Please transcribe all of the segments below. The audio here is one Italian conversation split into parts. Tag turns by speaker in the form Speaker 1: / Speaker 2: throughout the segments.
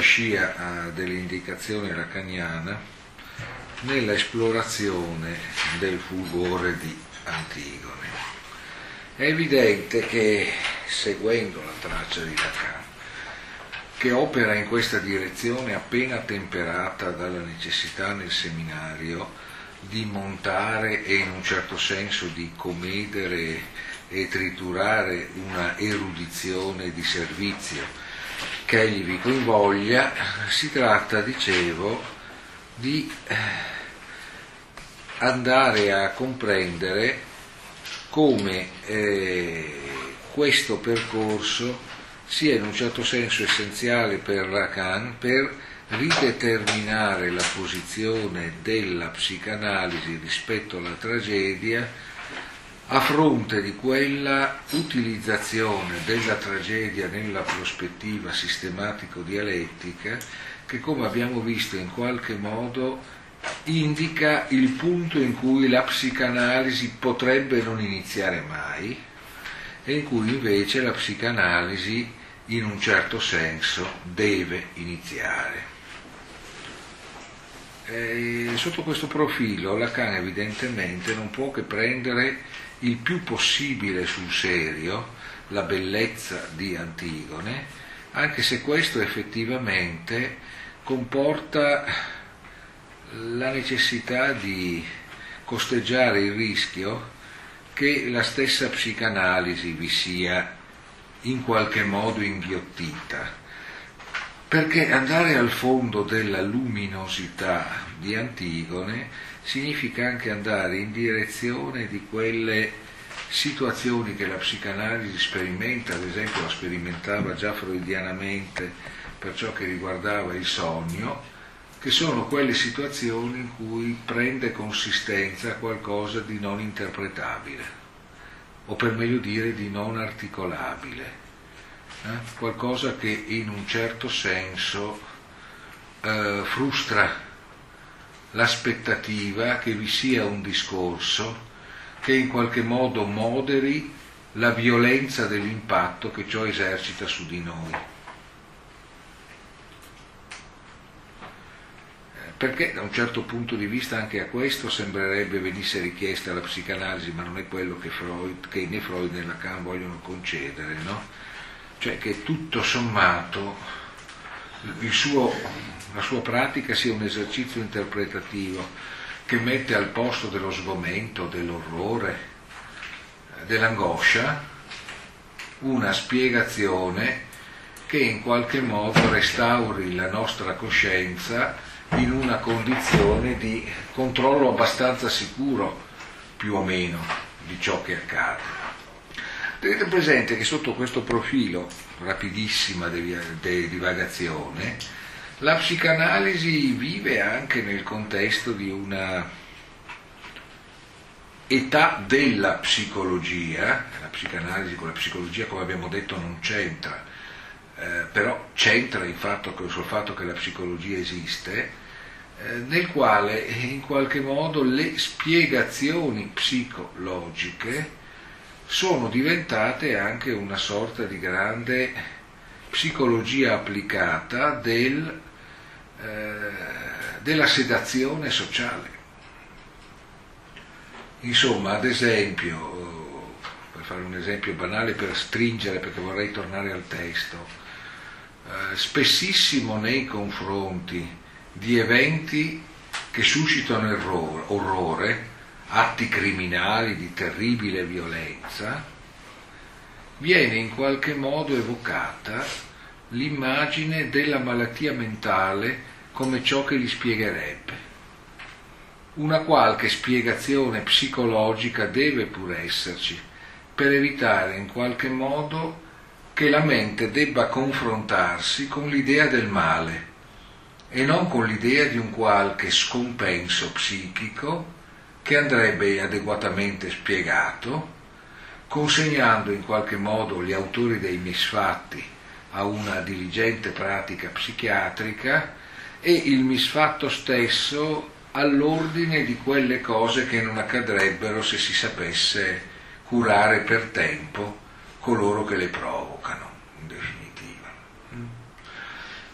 Speaker 1: scia delle indicazioni lacaniana nella esplorazione del fulgore di Antigone. È evidente che, seguendo la traccia di Lacan, che opera in questa direzione appena temperata dalla necessità nel seminario di montare e in un certo senso di comedere e triturare una erudizione di servizio che egli vi coinvoglia, si tratta, dicevo, di andare a comprendere come questo percorso sia in un certo senso essenziale per Lacan per rideterminare la posizione della psicanalisi rispetto alla tragedia a fronte di quella utilizzazione della tragedia nella prospettiva sistematico-dialettica che, come abbiamo visto, in qualche modo indica il punto in cui la psicanalisi potrebbe non iniziare mai e in cui invece la psicanalisi in un certo senso deve iniziare. Sotto questo profilo Lacan evidentemente non può che prendere il più possibile sul serio la bellezza di Antigone, anche se questo effettivamente comporta la necessità di costeggiare il rischio che la stessa psicanalisi vi sia in qualche modo inghiottita, perché andare al fondo della luminosità di Antigone significa anche andare in direzione di quelle situazioni che la psicanalisi sperimenta, ad esempio la sperimentava già freudianamente per ciò che riguardava il sogno, che sono quelle situazioni in cui prende consistenza qualcosa di non interpretabile, o per meglio dire di non articolabile, qualcosa che in un certo senso frustra l'aspettativa che vi sia un discorso che in qualche modo moderi la violenza dell'impatto che ciò esercita su di noi. Perché da un certo punto di vista anche a questo sembrerebbe venisse richiesta la psicanalisi, ma non è quello che né Freud né Lacan vogliono concedere, no? Cioè che tutto sommato la sua pratica sia un esercizio interpretativo che mette al posto dello sgomento, dell'orrore, dell'angoscia, una spiegazione che in qualche modo restauri la nostra coscienza in una condizione di controllo abbastanza sicuro, più o meno, di ciò che accade. Tenete presente che sotto questo profilo, rapidissima divagazione, la psicanalisi vive anche nel contesto di una età della psicologia. La psicanalisi con la psicologia, come abbiamo detto, non c'entra, però c'entra sul fatto che la psicologia esiste, nel quale in qualche modo le spiegazioni psicologiche sono diventate anche una sorta di grande psicologia applicata della sedazione sociale. Insomma, ad esempio, per fare un esempio banale per stringere, perché vorrei tornare al testo, spessissimo nei confronti di eventi che suscitano orrore, atti criminali di terribile violenza, viene in qualche modo evocata l'immagine della malattia mentale come ciò che li spiegherebbe. Una qualche spiegazione psicologica deve pur esserci, per evitare in qualche modo che la mente debba confrontarsi con l'idea del male e non con l'idea di un qualche scompenso psichico che andrebbe adeguatamente spiegato, consegnando in qualche modo gli autori dei misfatti a una diligente pratica psichiatrica e il misfatto stesso all'ordine di quelle cose che non accadrebbero se si sapesse curare per tempo coloro che le provocano, in definitiva.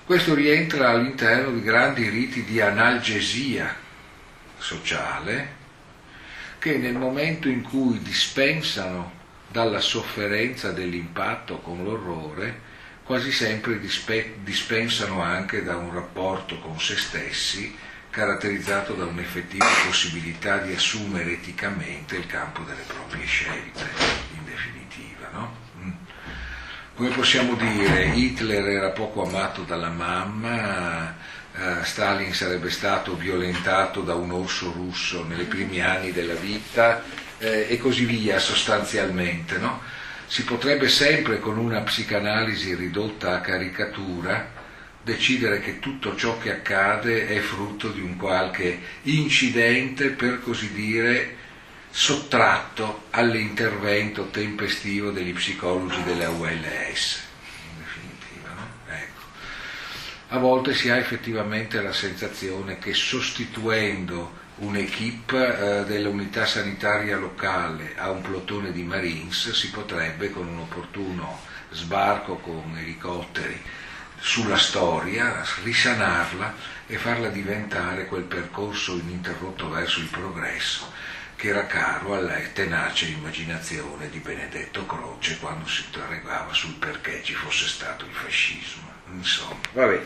Speaker 1: Questo rientra all'interno di grandi riti di analgesia sociale che nel momento in cui dispensano dalla sofferenza dell'impatto con l'orrore, quasi sempre dispensano anche da un rapporto con se stessi caratterizzato da un'effettiva possibilità di assumere eticamente il campo delle proprie scelte, in definitiva, no? Come possiamo dire, Hitler era poco amato dalla mamma, Stalin sarebbe stato violentato da un orso russo nei primi anni della vita, e così via sostanzialmente, no? Si potrebbe sempre, con una psicanalisi ridotta a caricatura, decidere che tutto ciò che accade è frutto di un qualche incidente, per così dire, sottratto all'intervento tempestivo degli psicologi della ULS, in definitiva, no? Ecco. A volte si ha effettivamente la sensazione che sostituendo un'equipe dell'unità sanitaria locale a un plotone di Marines si potrebbe, con un opportuno sbarco con elicotteri sulla storia, risanarla e farla diventare quel percorso ininterrotto verso il progresso che era caro alla tenace immaginazione di Benedetto Croce quando si interrogava sul perché ci fosse stato il fascismo. Insomma, vabbè.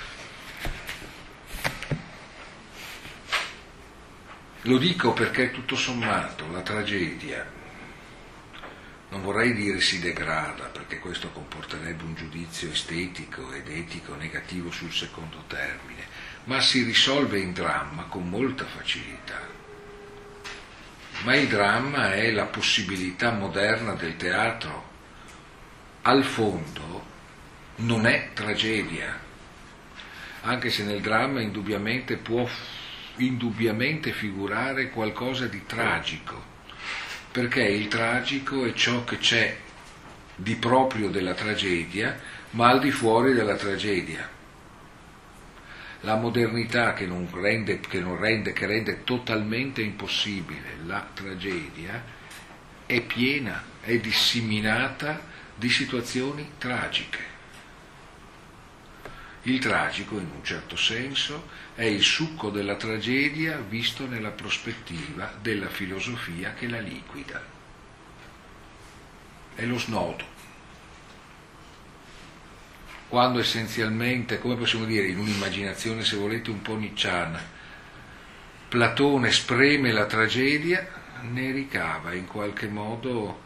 Speaker 1: Lo dico perché tutto sommato la tragedia, non vorrei dire si degrada, perché questo comporterebbe un giudizio estetico ed etico negativo sul secondo termine, ma si risolve in dramma con molta facilità. Ma il dramma è la possibilità moderna del teatro. Al fondo non è tragedia, anche se nel dramma indubbiamente può figurare qualcosa di tragico, perché il tragico è ciò che c'è di proprio della tragedia, ma al di fuori della tragedia. La modernità che rende totalmente impossibile la tragedia è piena, è disseminata di situazioni tragiche. Il tragico, in un certo senso, è il succo della tragedia visto nella prospettiva della filosofia che la liquida. È lo snodo. Quando essenzialmente, come possiamo dire, in un'immaginazione, se volete, un po' nicciana, Platone spreme la tragedia, ne ricava in qualche modo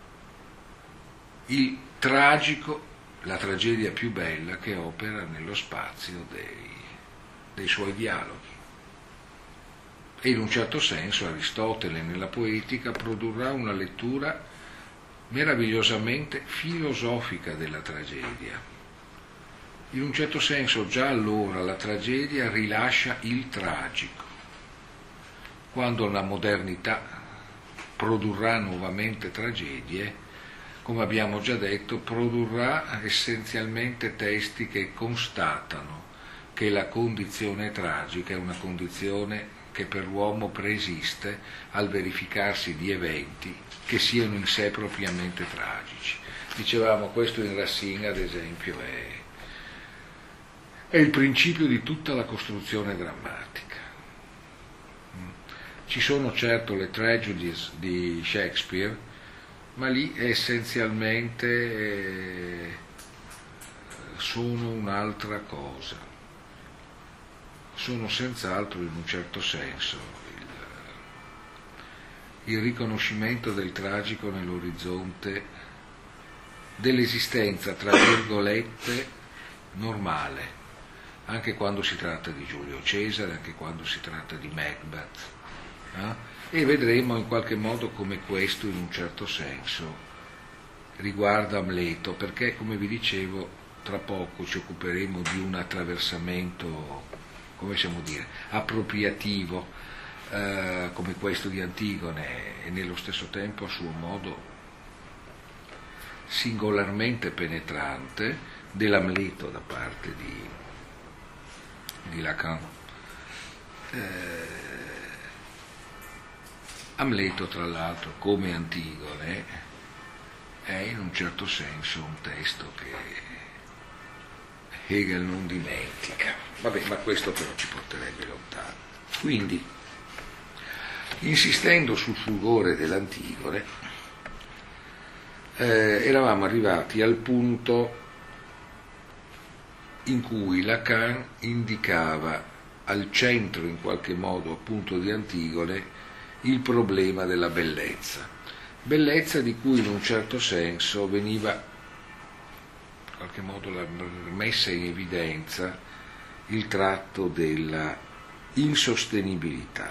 Speaker 1: il tragico, la tragedia più bella che opera nello spazio dei suoi dialoghi. E in un certo senso Aristotele nella Poetica produrrà una lettura meravigliosamente filosofica della tragedia. In un certo senso già allora la tragedia rilascia il tragico. Quando la modernità produrrà nuovamente tragedie, come abbiamo già detto, produrrà essenzialmente testi che constatano che la condizione tragica è una condizione che per l'uomo preesiste al verificarsi di eventi che siano in sé propriamente tragici. Dicevamo, questo in Racine, ad esempio, è il principio di tutta la costruzione drammatica. Ci sono certo le tragedies di Shakespeare, ma lì essenzialmente sono un'altra cosa. Sono senz'altro, in un certo senso, il riconoscimento del tragico nell'orizzonte dell'esistenza, tra virgolette, normale, anche quando si tratta di Giulio Cesare, anche quando si tratta di Macbeth. E vedremo in qualche modo come questo, in un certo senso, riguarda Amleto, perché, come vi dicevo, tra poco ci occuperemo di un attraversamento, come possiamo dire, appropriativo, come questo di Antigone, e nello stesso tempo a suo modo singolarmente penetrante dell'Amleto da parte di Lacan. Amleto, tra l'altro, come Antigone, è in un certo senso un testo che Hegel non dimentica. Vabbè, ma questo però ci porterebbe lontano. Quindi, insistendo sul fulgore dell'Antigone, eravamo arrivati al punto in cui Lacan indicava al centro, in qualche modo, appunto di Antigone, il problema della bellezza di cui in un certo senso veniva in qualche modo messa in evidenza il tratto della insostenibilità.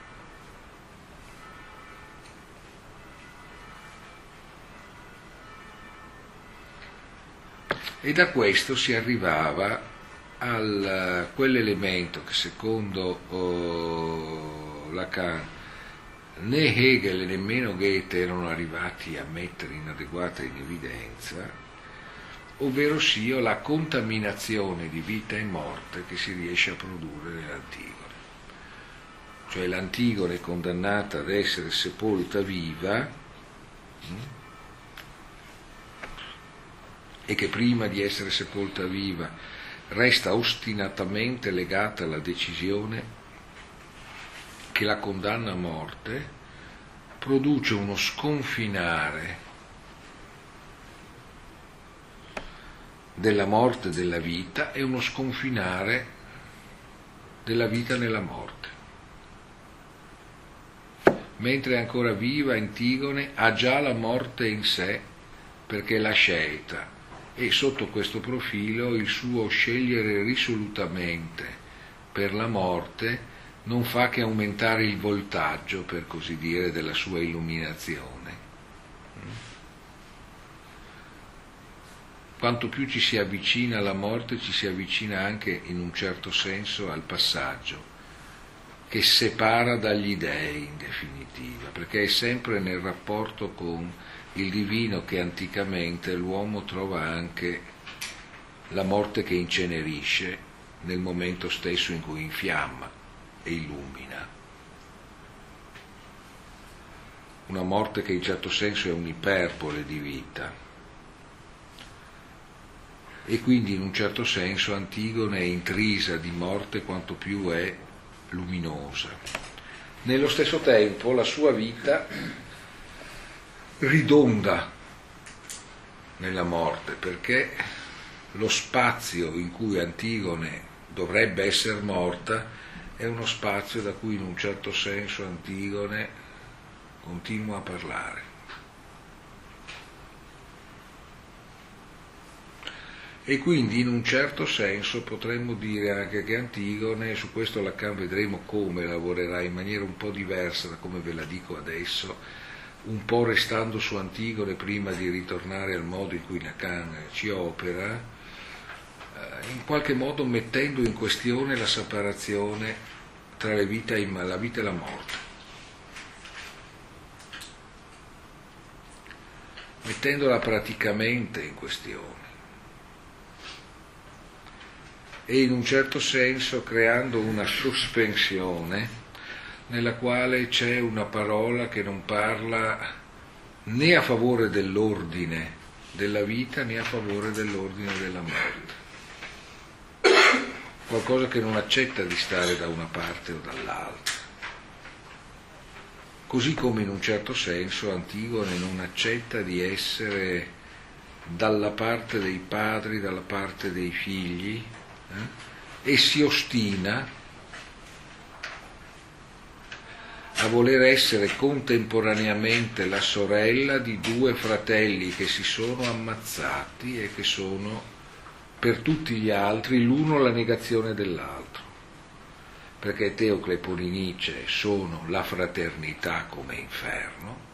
Speaker 1: E da questo si arrivava a quell'elemento che secondo Lacan né Hegel e nemmeno Goethe erano arrivati a mettere in adeguata in evidenza, ovvero sia la contaminazione di vita e morte che si riesce a produrre nell'Antigone. Cioè l'Antigone condannata ad essere sepolta viva, e che prima di essere sepolta viva resta ostinatamente legata alla decisione che la condanna a morte, produce uno sconfinare della morte della vita e uno sconfinare della vita nella morte. Mentre è ancora viva, Antigone ha già la morte in sé perché l'ha scelta, e sotto questo profilo il suo scegliere risolutamente per la morte non fa che aumentare il voltaggio, per così dire, della sua illuminazione. Quanto più ci si avvicina alla morte, ci si avvicina anche in un certo senso al passaggio che separa dagli dei in definitiva, perché è sempre nel rapporto con il divino che anticamente l'uomo trova anche la morte che incenerisce nel momento stesso in cui infiamma e illumina. Una morte che in certo senso è un'iperbole di vita, e quindi in un certo senso Antigone è intrisa di morte quanto più è luminosa. Nello stesso tempo la sua vita ridonda nella morte, perché lo spazio in cui Antigone dovrebbe essere morta è uno spazio da cui in un certo senso Antigone continua a parlare. E quindi in un certo senso potremmo dire anche che Antigone, su questo Lacan vedremo come lavorerà in maniera un po' diversa da come ve la dico adesso, un po' restando su Antigone prima di ritornare al modo in cui Lacan ci opera, in qualche modo mettendo in questione la separazione tra la vita e la morte, mettendola praticamente in questione e in un certo senso creando una sospensione nella quale c'è una parola che non parla né a favore dell'ordine della vita né a favore dell'ordine della morte, qualcosa che non accetta di stare da una parte o dall'altra, così come in un certo senso Antigone non accetta di essere dalla parte dei padri, dalla parte dei figli, e si ostina a voler essere contemporaneamente la sorella di due fratelli che si sono ammazzati e che sono per tutti gli altri l'uno la negazione dell'altro, perché Teocle e Polinice sono la fraternità come inferno,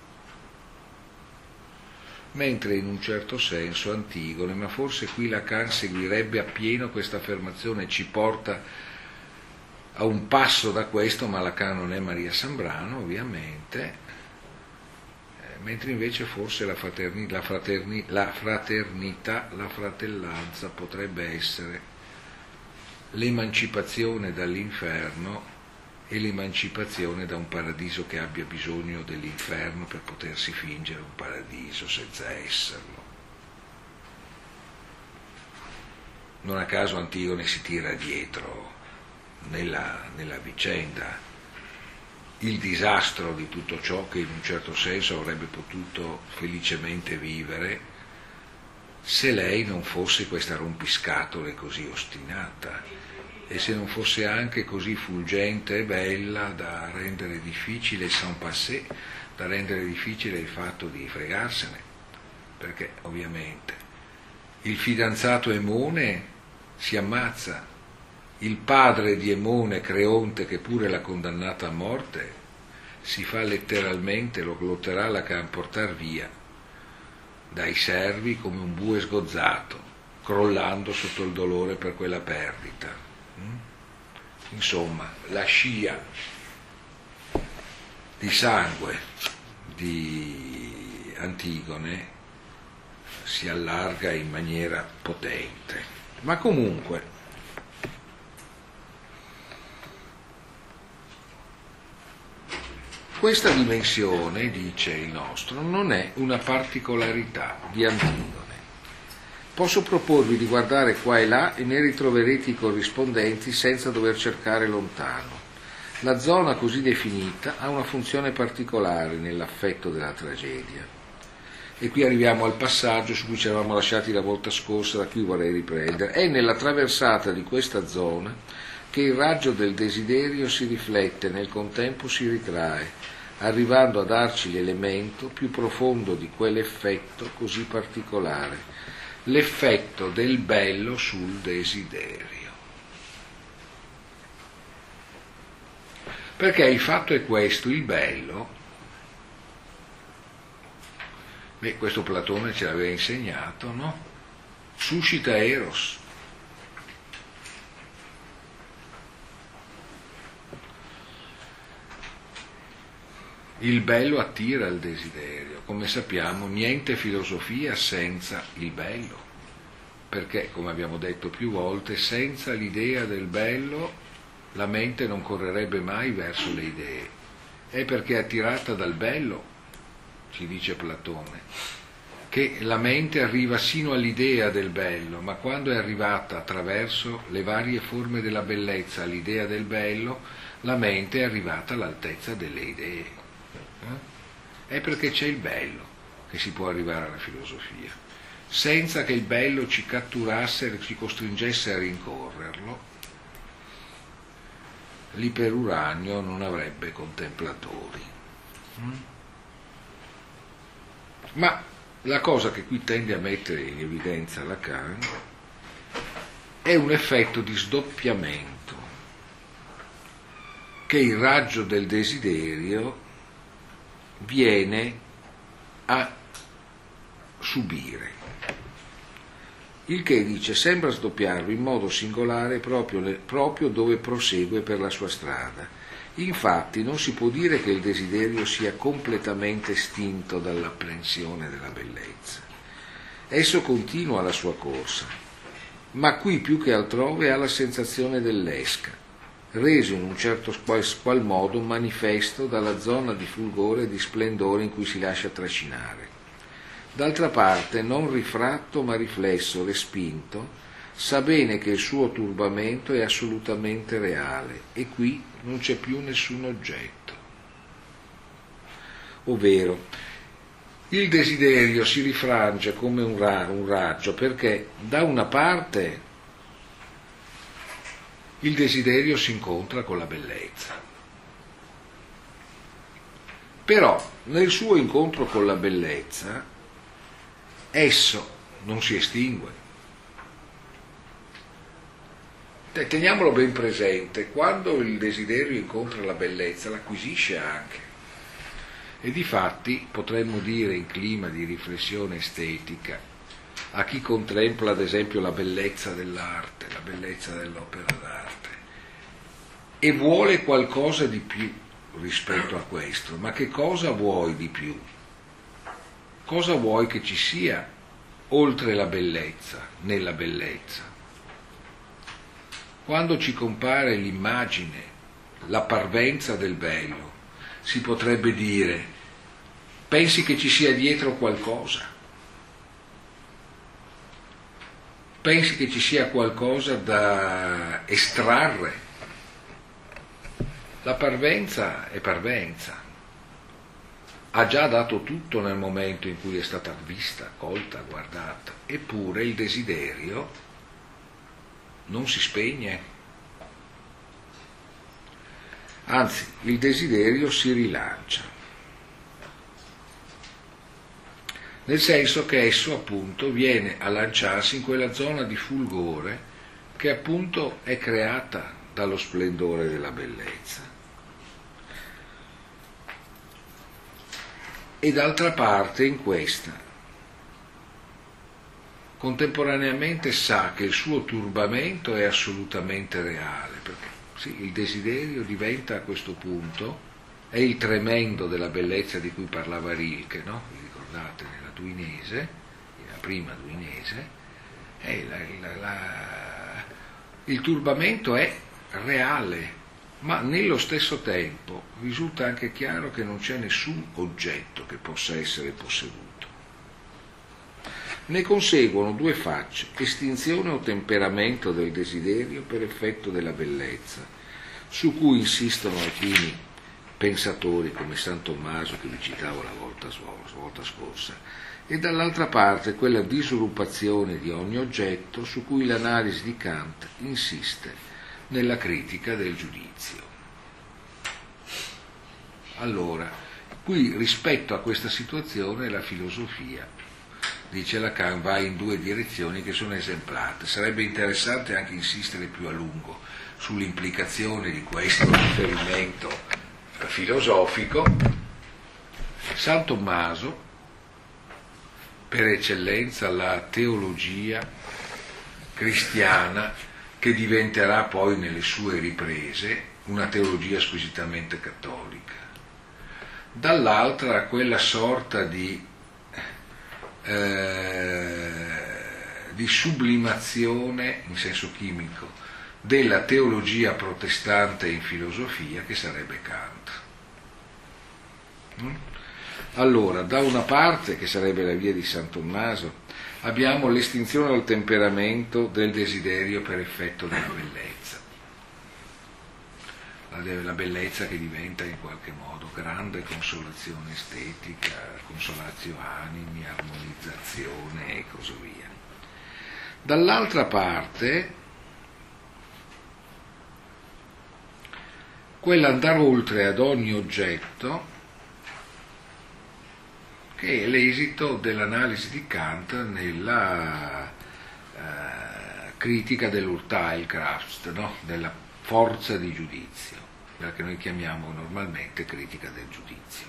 Speaker 1: mentre in un certo senso Antigone, ma forse qui Lacan seguirebbe appieno questa affermazione, ci porta a un passo da questo, ma Lacan non è Maria Sambrano ovviamente, mentre invece forse la fraternità, la fratellanza potrebbe essere l'emancipazione dall'inferno e l'emancipazione da un paradiso che abbia bisogno dell'inferno per potersi fingere un paradiso senza esserlo. Non a caso Antigone si tira dietro nella vicenda il disastro di tutto ciò che in un certo senso avrebbe potuto felicemente vivere se lei non fosse questa rompiscatole così ostinata e se non fosse anche così fulgente e bella da rendere difficile il sans passé, da rendere difficile il fatto di fregarsene, perché ovviamente il fidanzato Emone si ammazza, il padre di Emone, Creonte, che pure l'ha condannata a morte, si fa letteralmente, lo lotterà alla portar via dai servi come un bue sgozzato, crollando sotto il dolore per quella perdita. Insomma, la scia di sangue di Antigone si allarga in maniera potente. Ma comunque, questa dimensione, dice il nostro, non è una particolarità di Antigone. Posso proporvi di guardare qua e là e ne ritroverete i corrispondenti senza dover cercare lontano. La zona così definita ha una funzione particolare nell'affetto della tragedia. E qui arriviamo al passaggio su cui ci eravamo lasciati la volta scorsa, da cui vorrei riprendere. È nella traversata di questa zona che il raggio del desiderio si riflette e nel contempo si ritrae, arrivando a darci l'elemento più profondo di quell'effetto così particolare, l'effetto del bello sul desiderio. Perché il fatto è questo, il bello, questo Platone ce l'aveva insegnato, no? Suscita eros. Il bello attira il desiderio, come sappiamo niente filosofia senza il bello, perché come abbiamo detto più volte, senza l'idea del bello la mente non correrebbe mai verso le idee, è perché è attirata dal bello, ci dice Platone, che la mente arriva sino all'idea del bello, ma quando è arrivata attraverso le varie forme della bellezza all'idea del bello, la mente è arrivata all'altezza delle idee. È perché c'è il bello che si può arrivare alla filosofia. Senza che il bello ci catturasse e ci costringesse a rincorrerlo, l'iperuranio non avrebbe contemplatori. Ma la cosa che qui tende a mettere in evidenza Lacan è un effetto di sdoppiamento che il raggio del desiderio viene a subire. Il che, dice, sembra sdoppiarlo in modo singolare proprio dove prosegue per la sua strada. Infatti non si può dire che il desiderio sia completamente estinto dall'apprensione della bellezza. Esso continua la sua corsa, ma qui più che altrove ha la sensazione dell'esca, reso in un certo qual modo manifesto dalla zona di fulgore e di splendore in cui si lascia trascinare. D'altra parte, non rifratto ma riflesso, respinto, sa bene che il suo turbamento è assolutamente reale e qui non c'è più nessun oggetto. Ovvero, il desiderio si rifrange come un raggio perché da una parte il desiderio si incontra con la bellezza. Però nel suo incontro con la bellezza esso non si estingue. Teniamolo ben presente, quando il desiderio incontra la bellezza l'acquisisce anche. E difatti potremmo dire in clima di riflessione estetica a chi contempla ad esempio la bellezza dell'arte, la bellezza dell'opera d'arte e vuole qualcosa di più rispetto a questo, ma che cosa vuoi di più? Cosa vuoi che ci sia oltre la bellezza, nella bellezza? Quando ci compare l'immagine, la parvenza del bello, si potrebbe dire, pensi che ci sia dietro qualcosa? pensi che ci sia qualcosa da estrarre? La parvenza è parvenza, ha già dato tutto nel momento in cui è stata vista, colta, guardata, eppure il desiderio non si spegne, anzi il desiderio si rilancia, nel senso che esso appunto viene a lanciarsi in quella zona di fulgore che appunto è creata dallo splendore della bellezza. E d'altra parte in questa contemporaneamente sa che il suo turbamento è assolutamente reale, perché sì, il desiderio diventa a questo punto, è il tremendo della bellezza di cui parlava Rilke, no? Vi ricordate, nella Duinese, la prima Duinese, il turbamento è reale, ma nello stesso tempo risulta anche chiaro che non c'è nessun oggetto che possa essere posseduto. Ne conseguono due facce: estinzione o temperamento del desiderio per effetto della bellezza, su cui insistono alcuni pensatori come San Tommaso, che vi citavo la volta scorsa, e dall'altra parte quella disrupazione di ogni oggetto su cui l'analisi di Kant insiste nella critica del giudizio. Allora, qui rispetto a questa situazione la filosofia, dice Lacan, va in due direzioni che sono esemplate. Sarebbe interessante anche insistere più a lungo sull'implicazione di questo riferimento filosofico. San Tommaso, per eccellenza la teologia cristiana, che diventerà poi nelle sue riprese una teologia squisitamente cattolica. Dall'altra quella sorta di sublimazione in senso chimico della teologia protestante in filosofia, che sarebbe Kant. Allora, da una parte, che sarebbe la via di San Tommaso, abbiamo l'estinzione del temperamento del desiderio per effetto della bellezza, la bellezza che diventa in qualche modo grande consolazione estetica, consolatio animi, armonizzazione e così via. Dall'altra parte, quell'andare oltre ad ogni oggetto, che è l'esito dell'analisi di Kant nella critica dell'Urteilkraft, no? Della forza di giudizio, quella che noi chiamiamo normalmente critica del giudizio.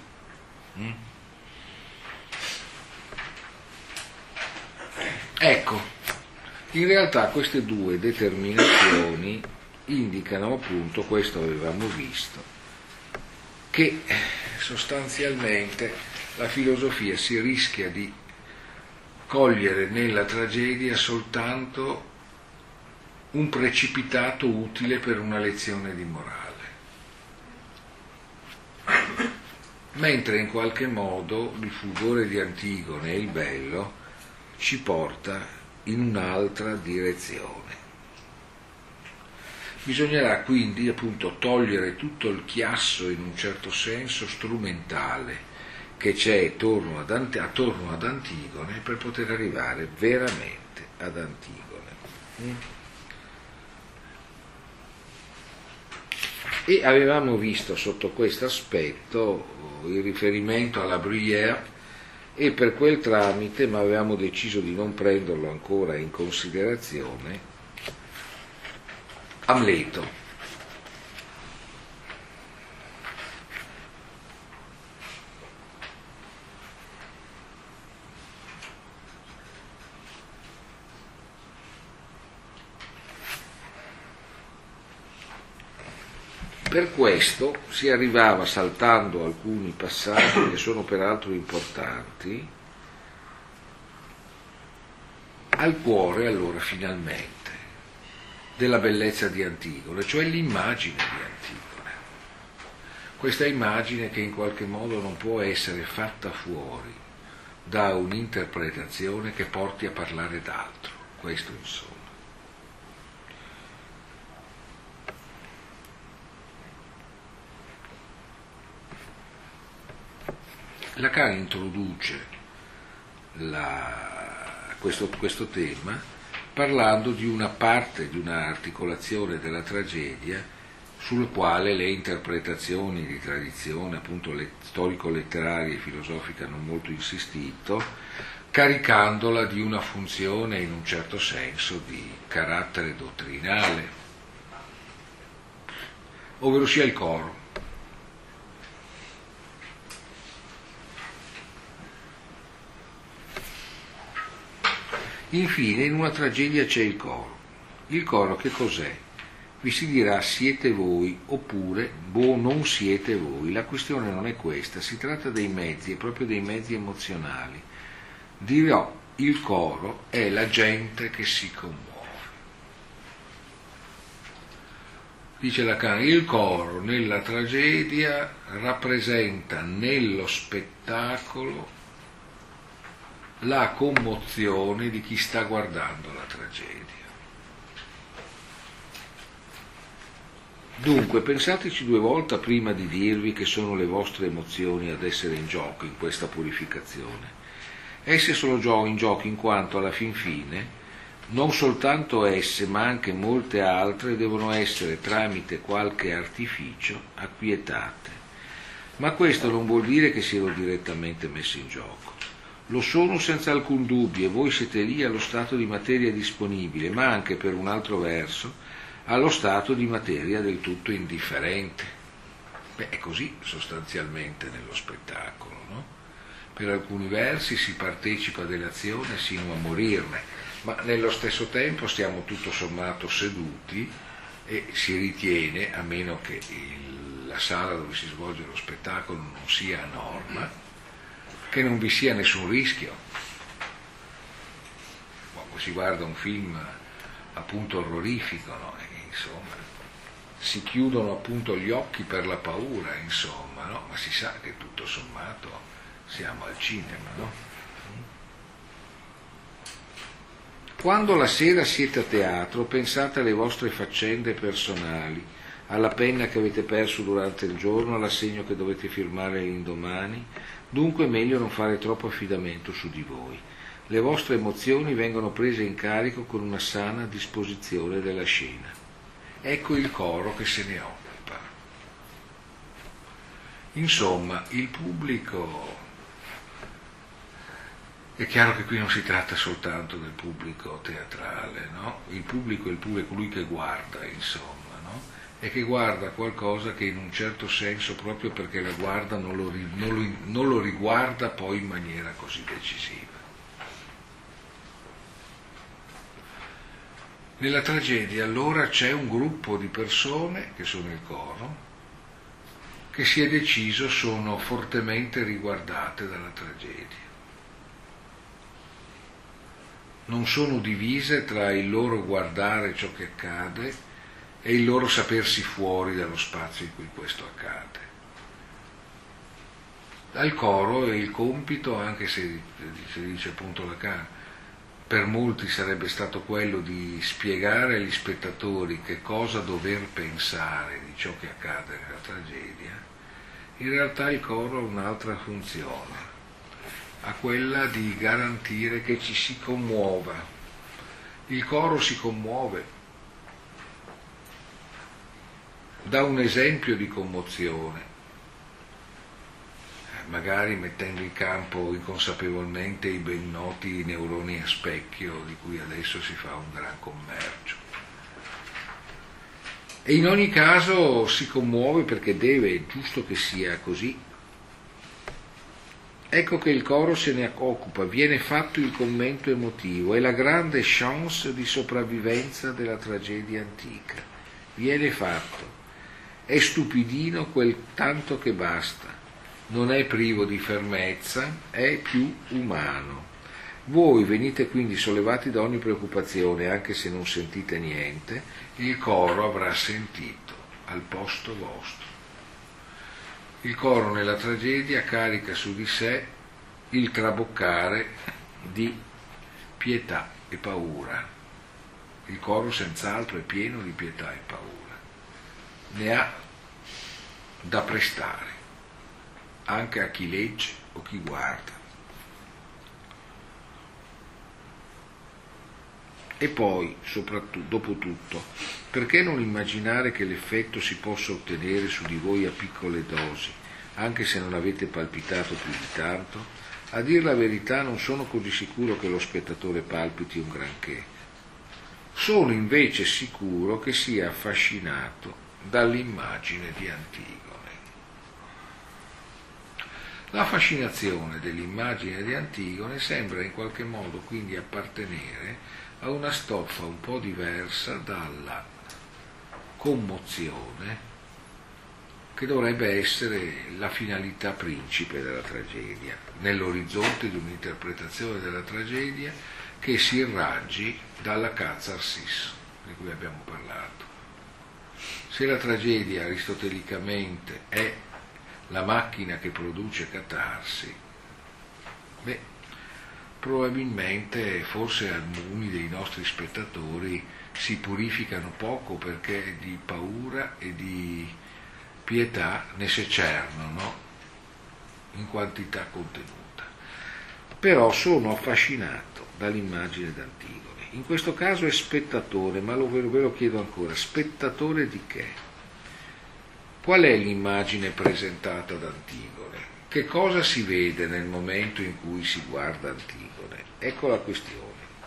Speaker 1: Ecco, in realtà queste due determinazioni indicano appunto, questo avevamo visto, che sostanzialmente la filosofia si rischia di cogliere nella tragedia soltanto un precipitato utile per una lezione di morale, mentre in qualche modo il fulgore di Antigone e il bello ci porta in un'altra direzione. Bisognerà quindi appunto togliere tutto il chiasso, in un certo senso strumentale, che c'è attorno ad Antigone, per poter arrivare veramente ad Antigone. E avevamo visto sotto questo aspetto il riferimento alla Bruyère, e per quel tramite, ma avevamo deciso di non prenderlo ancora in considerazione, Amleto. Per questo si arrivava, saltando alcuni passaggi che sono peraltro importanti, al cuore allora finalmente della bellezza di Antigone, cioè l'immagine di Antigone. Questa immagine che in qualche modo non può essere fatta fuori da un'interpretazione che porti a parlare d'altro. Questo insomma. Lacan introduce questo tema parlando di una parte, di una articolazione della tragedia sul quale le interpretazioni di tradizione appunto storico-letteraria e filosofica hanno molto insistito, caricandola di una funzione in un certo senso di carattere dottrinale, ovvero sia il coro. Infine, in una tragedia c'è il coro. Il coro che cos'è? Vi si dirà siete voi oppure non siete voi. La questione non è questa, si tratta dei mezzi, e proprio dei mezzi emozionali. Dirò il coro è la gente che si commuove. Dice Lacan, il coro nella tragedia rappresenta nello spettacolo la commozione di chi sta guardando la tragedia. Dunque, pensateci 2 volte prima di dirvi che sono le vostre emozioni ad essere in gioco in questa purificazione. Esse sono in gioco in quanto alla fin fine non soltanto esse, ma anche molte altre devono essere tramite qualche artificio acquietate. Ma questo non vuol dire che siano direttamente messe in gioco. Lo sono senza alcun dubbio e voi siete lì allo stato di materia disponibile, ma anche per un altro verso allo stato di materia del tutto indifferente. È così sostanzialmente nello spettacolo, no? Per alcuni versi si partecipa dell'azione sino a morirne, ma nello stesso tempo stiamo tutto sommato seduti e si ritiene, a meno che la sala dove si svolge lo spettacolo non sia a norma, che non vi sia nessun rischio. Si guarda un film appunto orrorifico, no? Insomma, si chiudono appunto gli occhi per la paura, insomma, no? Ma si sa che tutto sommato siamo al cinema, no? Quando la sera siete a teatro, pensate alle vostre faccende personali, alla penna che avete perso durante il giorno, all'assegno che dovete firmare l'indomani. Dunque è meglio non fare troppo affidamento su di voi. Le vostre emozioni vengono prese in carico con una sana disposizione della scena. Ecco il coro che se ne occupa. Insomma, il pubblico, è chiaro che qui non si tratta soltanto del pubblico teatrale, no? Il pubblico è colui che guarda, insomma, no? E che guarda qualcosa che in un certo senso, proprio perché la guarda, non lo riguarda poi in maniera così decisiva. Nella tragedia allora c'è un gruppo di persone, che sono il coro, che si è deciso sono fortemente riguardate dalla tragedia. Non sono divise tra il loro guardare ciò che accade e il loro sapersi fuori dallo spazio in cui questo accade. Al coro è il compito, anche se dice appunto Lacan, per molti sarebbe stato quello di spiegare agli spettatori che cosa dover pensare di ciò che accade nella tragedia, in realtà il coro ha un'altra funzione, ha quella di garantire che ci si commuova. Il coro si commuove, dà un esempio di commozione, magari mettendo in campo inconsapevolmente i ben noti neuroni a specchio di cui adesso si fa un gran commercio. E in ogni caso si commuove perché deve, è giusto che sia così. Ecco che il coro se ne occupa, viene fatto il commento emotivo, è la grande chance di sopravvivenza della tragedia antica. Viene fatto, è stupidino quel tanto che basta. Non è privo di fermezza, è più umano. Voi venite quindi sollevati da ogni preoccupazione, anche se non sentite niente, il coro avrà sentito al posto vostro. Il coro nella tragedia carica su di sé il traboccare di pietà. e paura. Il coro senz'altro è pieno di pietà e paura. Ne ha da prestare anche a chi legge o chi guarda. E poi, soprattutto, dopo tutto, perché non immaginare che l'effetto si possa ottenere su di voi a piccole dosi, anche se non avete palpitato più di tanto? A dir la verità non sono così sicuro che lo spettatore palpiti un granché. Sono invece sicuro che sia affascinato dall'immagine di Antigone. La fascinazione dell'immagine di Antigone sembra in qualche modo quindi appartenere a una stoffa un po' diversa dalla commozione che dovrebbe essere la finalità principe della tragedia, nell'orizzonte di un'interpretazione della tragedia che si irraggi dalla catharsis di cui abbiamo parlato. Se la tragedia aristotelicamente è la macchina che produce catarsi, probabilmente forse alcuni dei nostri spettatori si purificano poco perché di paura e di pietà ne secernono in quantità contenuta. Però sono affascinato dall'immagine d'Antigone. In questo caso è spettatore, ma ve lo chiedo ancora, spettatore di che? Qual è l'immagine presentata da Antigone? Che cosa si vede nel momento in cui si guarda Antigone? Ecco la questione.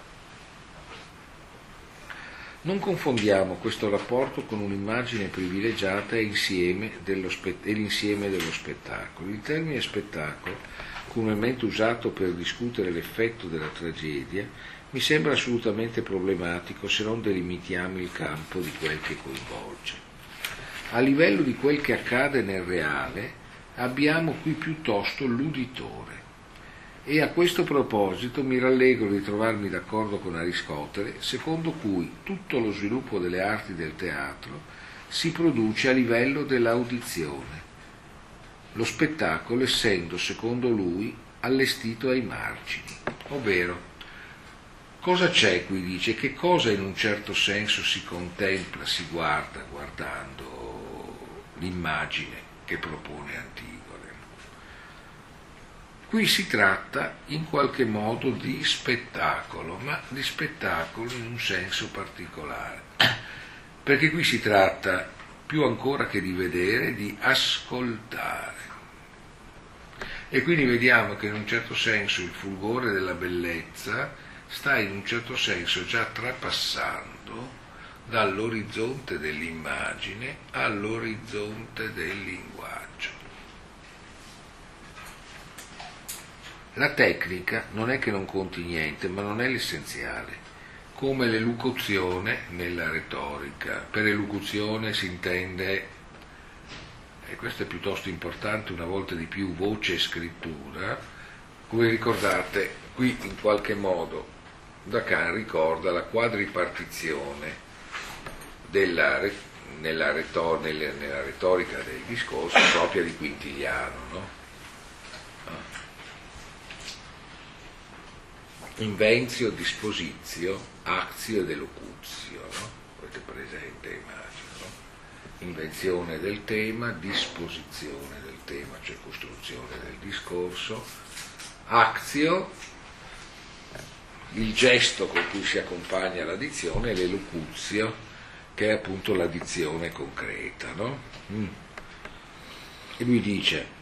Speaker 1: Non confondiamo questo rapporto con un'immagine privilegiata e l'insieme dello spettacolo. Il termine spettacolo, comunemente usato per discutere l'effetto della tragedia, mi sembra assolutamente problematico se non delimitiamo il campo di quel che coinvolge. A livello di quel che accade nel reale, abbiamo qui piuttosto l'uditore. E a questo proposito mi rallegro di trovarmi d'accordo con Aristotele, secondo cui tutto lo sviluppo delle arti del teatro si produce a livello dell'audizione, lo spettacolo essendo, secondo lui, allestito ai margini. Ovvero, cosa c'è qui, dice, che cosa in un certo senso si contempla, si guarda guardando l'immagine che propone Antigone? Qui si tratta in qualche modo di spettacolo, ma di spettacolo in un senso particolare, perché qui si tratta più ancora che di vedere, di ascoltare. E quindi vediamo che in un certo senso il fulgore della bellezza sta in un certo senso già trapassando dall'orizzonte dell'immagine all'orizzonte del linguaggio. La tecnica non è che non conti niente, ma non è l'essenziale, come l'elocuzione nella retorica. Per elocuzione si intende, e questo è piuttosto importante, una volta di più voce e scrittura. Come ricordate, qui in qualche modo Lacan ricorda la quadripartizione nella retorica del discorso propria di Quintiliano, no? Inventio, disposizio, actio ed elocuzio, no? Avete presente, immagino, no? Invenzione del tema, disposizione del tema, cioè costruzione del discorso, actio, il gesto con cui si accompagna la dizione, e l'elocuzio, che è appunto la dizione concreta, no? E lui dice: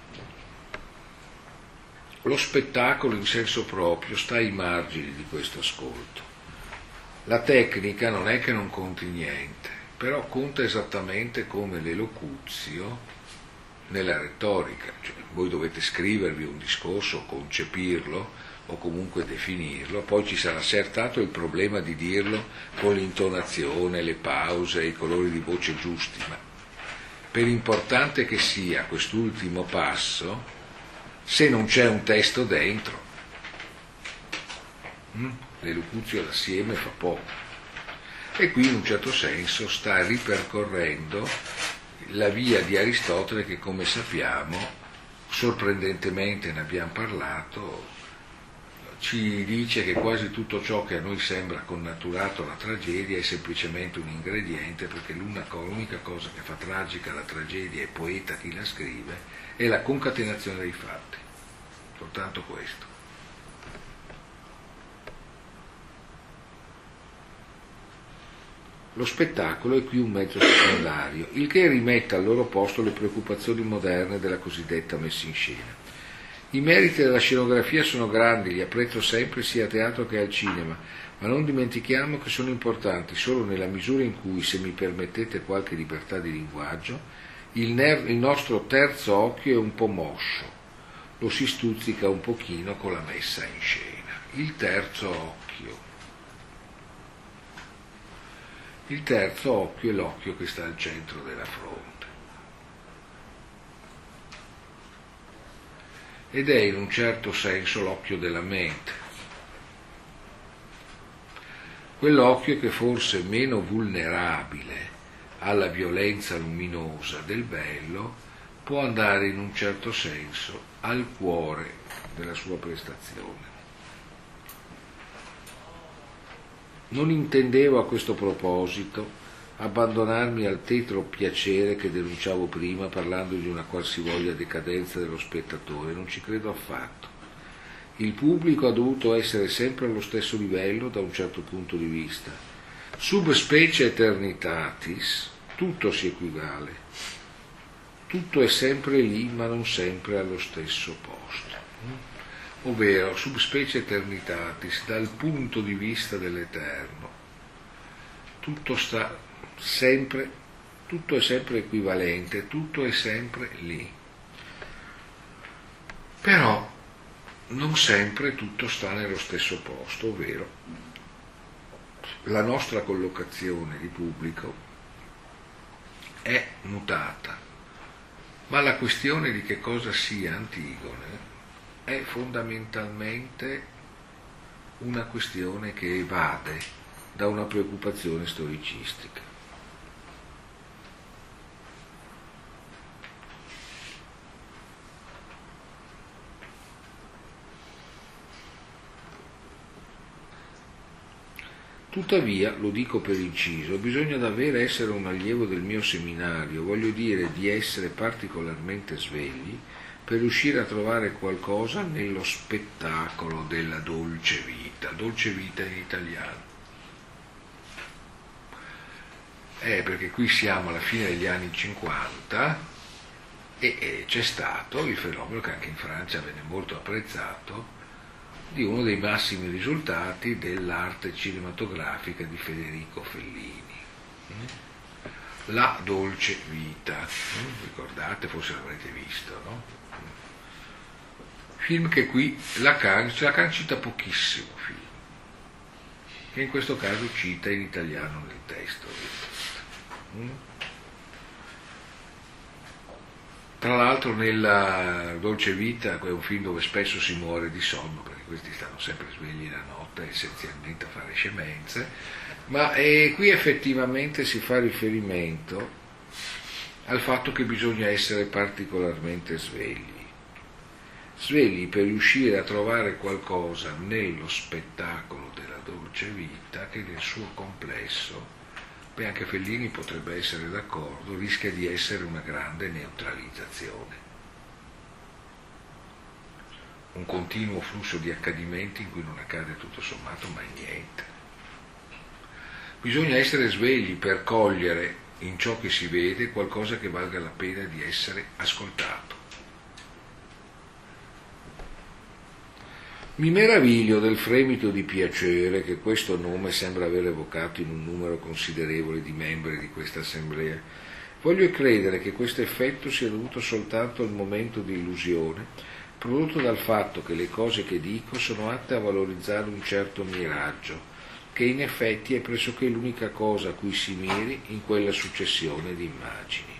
Speaker 1: lo spettacolo in senso proprio sta ai margini di questo ascolto. La tecnica non è che non conti niente, però conta esattamente come l'elocuzio nella retorica. Cioè, voi dovete scrivervi un discorso, concepirlo o comunque definirlo, poi ci sarà certato il problema di dirlo con l'intonazione, le pause, i colori di voce giusti, ma per importante che sia quest'ultimo passo, se non c'è un testo dentro, l'elocuzio d'assieme fa poco. E qui in un certo senso sta ripercorrendo la via di Aristotele che, come sappiamo, sorprendentemente ne abbiamo parlato, ci dice che quasi tutto ciò che a noi sembra connaturato alla tragedia è semplicemente un ingrediente, perché l'unica cosa che fa tragica la tragedia e poeta chi la scrive è la concatenazione dei fatti, soltanto questo. Lo spettacolo è qui un mezzo secondario, il che rimette al loro posto le preoccupazioni moderne della cosiddetta messa in scena. I meriti della scenografia sono grandi, li apprezzo sempre sia a teatro che al cinema, ma non dimentichiamo che sono importanti solo nella misura in cui, se mi permettete qualche libertà di linguaggio, il nostro terzo occhio è un po' moscio, lo si stuzzica un pochino con la messa in scena. Il terzo occhio. Il terzo occhio è l'occhio che sta al centro della fronte. Ed è in un certo senso l'occhio della mente, quell'occhio che forse è meno vulnerabile alla violenza luminosa del bello può andare in un certo senso al cuore della sua prestazione. Non intendevo a questo proposito abbandonarmi al tetro piacere che denunciavo prima parlando di una qualsivoglia decadenza dello spettatore, non ci credo affatto. Il pubblico ha dovuto essere sempre allo stesso livello da un certo punto di vista. Sub specie eternitatis, tutto si equivale, tutto è sempre lì ma non sempre allo stesso posto. Ovvero, sub specie eternitatis, dal punto di vista dell'eterno, tutto è sempre equivalente, tutto è sempre lì. Però non sempre tutto sta nello stesso posto, ovvero la nostra collocazione di pubblico è mutata, ma la questione di che cosa sia Antigone è fondamentalmente una questione che evade da una preoccupazione storicistica. Tuttavia, lo dico per inciso, bisogna davvero essere un allievo del mio seminario, voglio dire di essere particolarmente svegli per riuscire a trovare qualcosa nello spettacolo della dolce vita in italiano. Perché qui siamo alla fine degli anni 50 e c'è stato il fenomeno che anche in Francia venne molto apprezzato di uno dei massimi risultati dell'arte cinematografica di Federico Fellini. La dolce vita, ricordate, forse l'avrete visto, no? Film che qui Lacan cita pochissimo, film, che in questo caso cita in italiano nel testo. Tra l'altro nella Dolce Vita è un film dove spesso si muore di sonno, perché questi stanno sempre svegli la notte essenzialmente a fare scemenze, ma qui effettivamente si fa riferimento al fatto che bisogna essere particolarmente svegli per riuscire a trovare qualcosa nello spettacolo della Dolce Vita che nel suo complesso, anche Fellini potrebbe essere d'accordo, rischia di essere una grande neutralizzazione, un continuo flusso di accadimenti in cui non accade tutto sommato mai niente. Bisogna essere svegli per cogliere in ciò che si vede qualcosa che valga la pena di essere ascoltato. Mi meraviglio del fremito di piacere che questo nome sembra aver evocato in un numero considerevole di membri di questa assemblea. Voglio credere che questo effetto sia dovuto soltanto al momento di illusione, prodotto dal fatto che le cose che dico sono atte a valorizzare un certo miraggio, che in effetti è pressoché l'unica cosa a cui si miri in quella successione di immagini.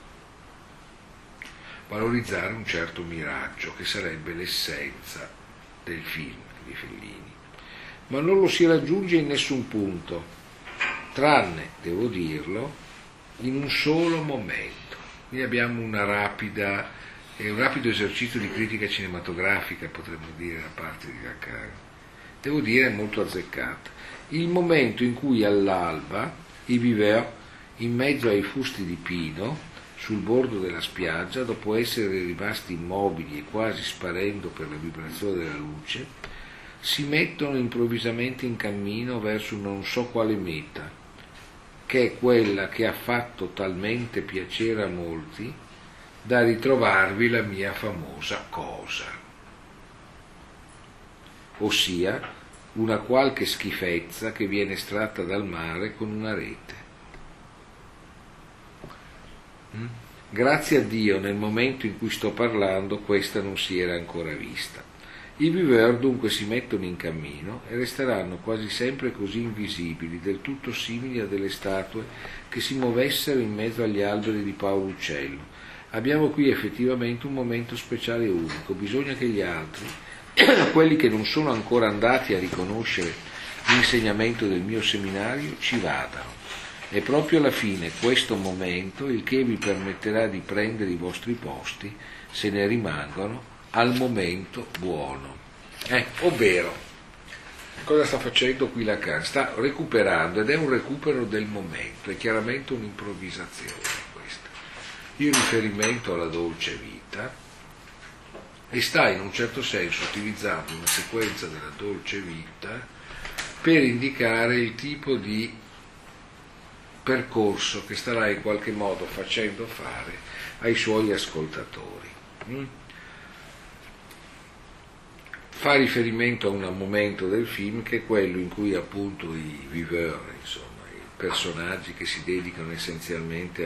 Speaker 1: Valorizzare un certo miraggio, che sarebbe l'essenza del film di Fellini, ma non lo si raggiunge in nessun punto, tranne, devo dirlo, in un solo momento. Qui abbiamo un rapido esercizio di critica cinematografica, potremmo dire, da parte di Lacan. devo dire molto azzeccata. Il momento in cui all'alba i viveur, in mezzo ai fusti di pino, sul bordo della spiaggia, dopo essere rimasti immobili e quasi sparendo per la vibrazione della luce, si mettono improvvisamente in cammino verso non so quale meta, che è quella che ha fatto talmente piacere a molti da ritrovarvi la mia famosa cosa, ossia una qualche schifezza che viene estratta dal mare con una rete. Grazie a Dio nel momento in cui sto parlando questa non si era ancora vista. I viveur dunque si mettono in cammino e resteranno quasi sempre così invisibili, del tutto simili a delle statue che si muovessero in mezzo agli alberi di Paolo Uccello. Abbiamo qui effettivamente un momento speciale e unico. Bisogna che gli altri, quelli che non sono ancora andati a riconoscere l'insegnamento del mio seminario, ci vadano. È proprio alla fine questo momento il che vi permetterà di prendere i vostri posti, se ne rimangono, al momento buono. Ovvero, cosa sta facendo qui Lacan? Sta recuperando, ed è un recupero del momento, è chiaramente un'improvvisazione questa. Il riferimento alla dolce vita, e sta in un certo senso utilizzando una sequenza della dolce vita per indicare il tipo di percorso che starà in qualche modo facendo fare ai suoi ascoltatori. Fa riferimento a un momento del film che è quello in cui appunto i viveur, insomma, i personaggi che si dedicano essenzialmente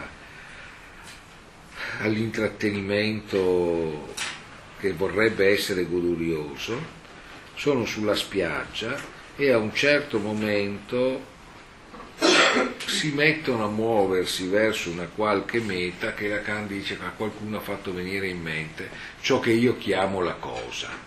Speaker 1: all'intrattenimento che vorrebbe essere godurioso, sono sulla spiaggia e a un certo momento si mettono a muoversi verso una qualche meta che Lacan dice che a qualcuno ha fatto venire in mente ciò che io chiamo la cosa.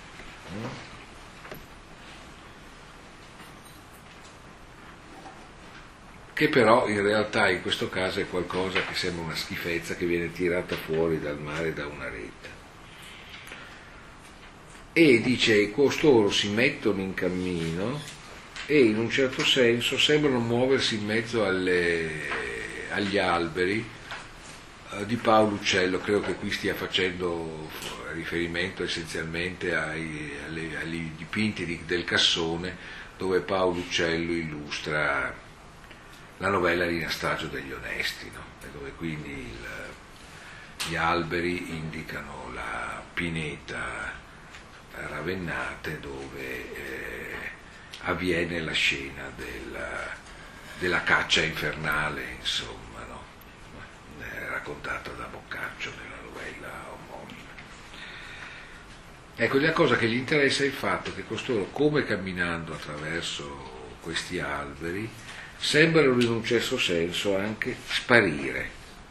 Speaker 1: Che però in realtà in questo caso è qualcosa che sembra una schifezza che viene tirata fuori dal mare da una rete. E dice, costoro si mettono in cammino e in un certo senso sembrano muoversi in mezzo agli alberi di Paolo Uccello. Credo che qui stia facendo riferimento essenzialmente agli dipinti del Cassone, dove Paolo Uccello illustra la novella Rinastagio degli onesti, no? E dove quindi gli alberi indicano la pineta ravennate dove avviene la scena della caccia infernale, insomma, no? Raccontata da Boccaccio nella novella omonima. Ecco, la cosa che gli interessa è il fatto che costoro, come camminando attraverso questi alberi, sembrano in un certo senso anche sparire.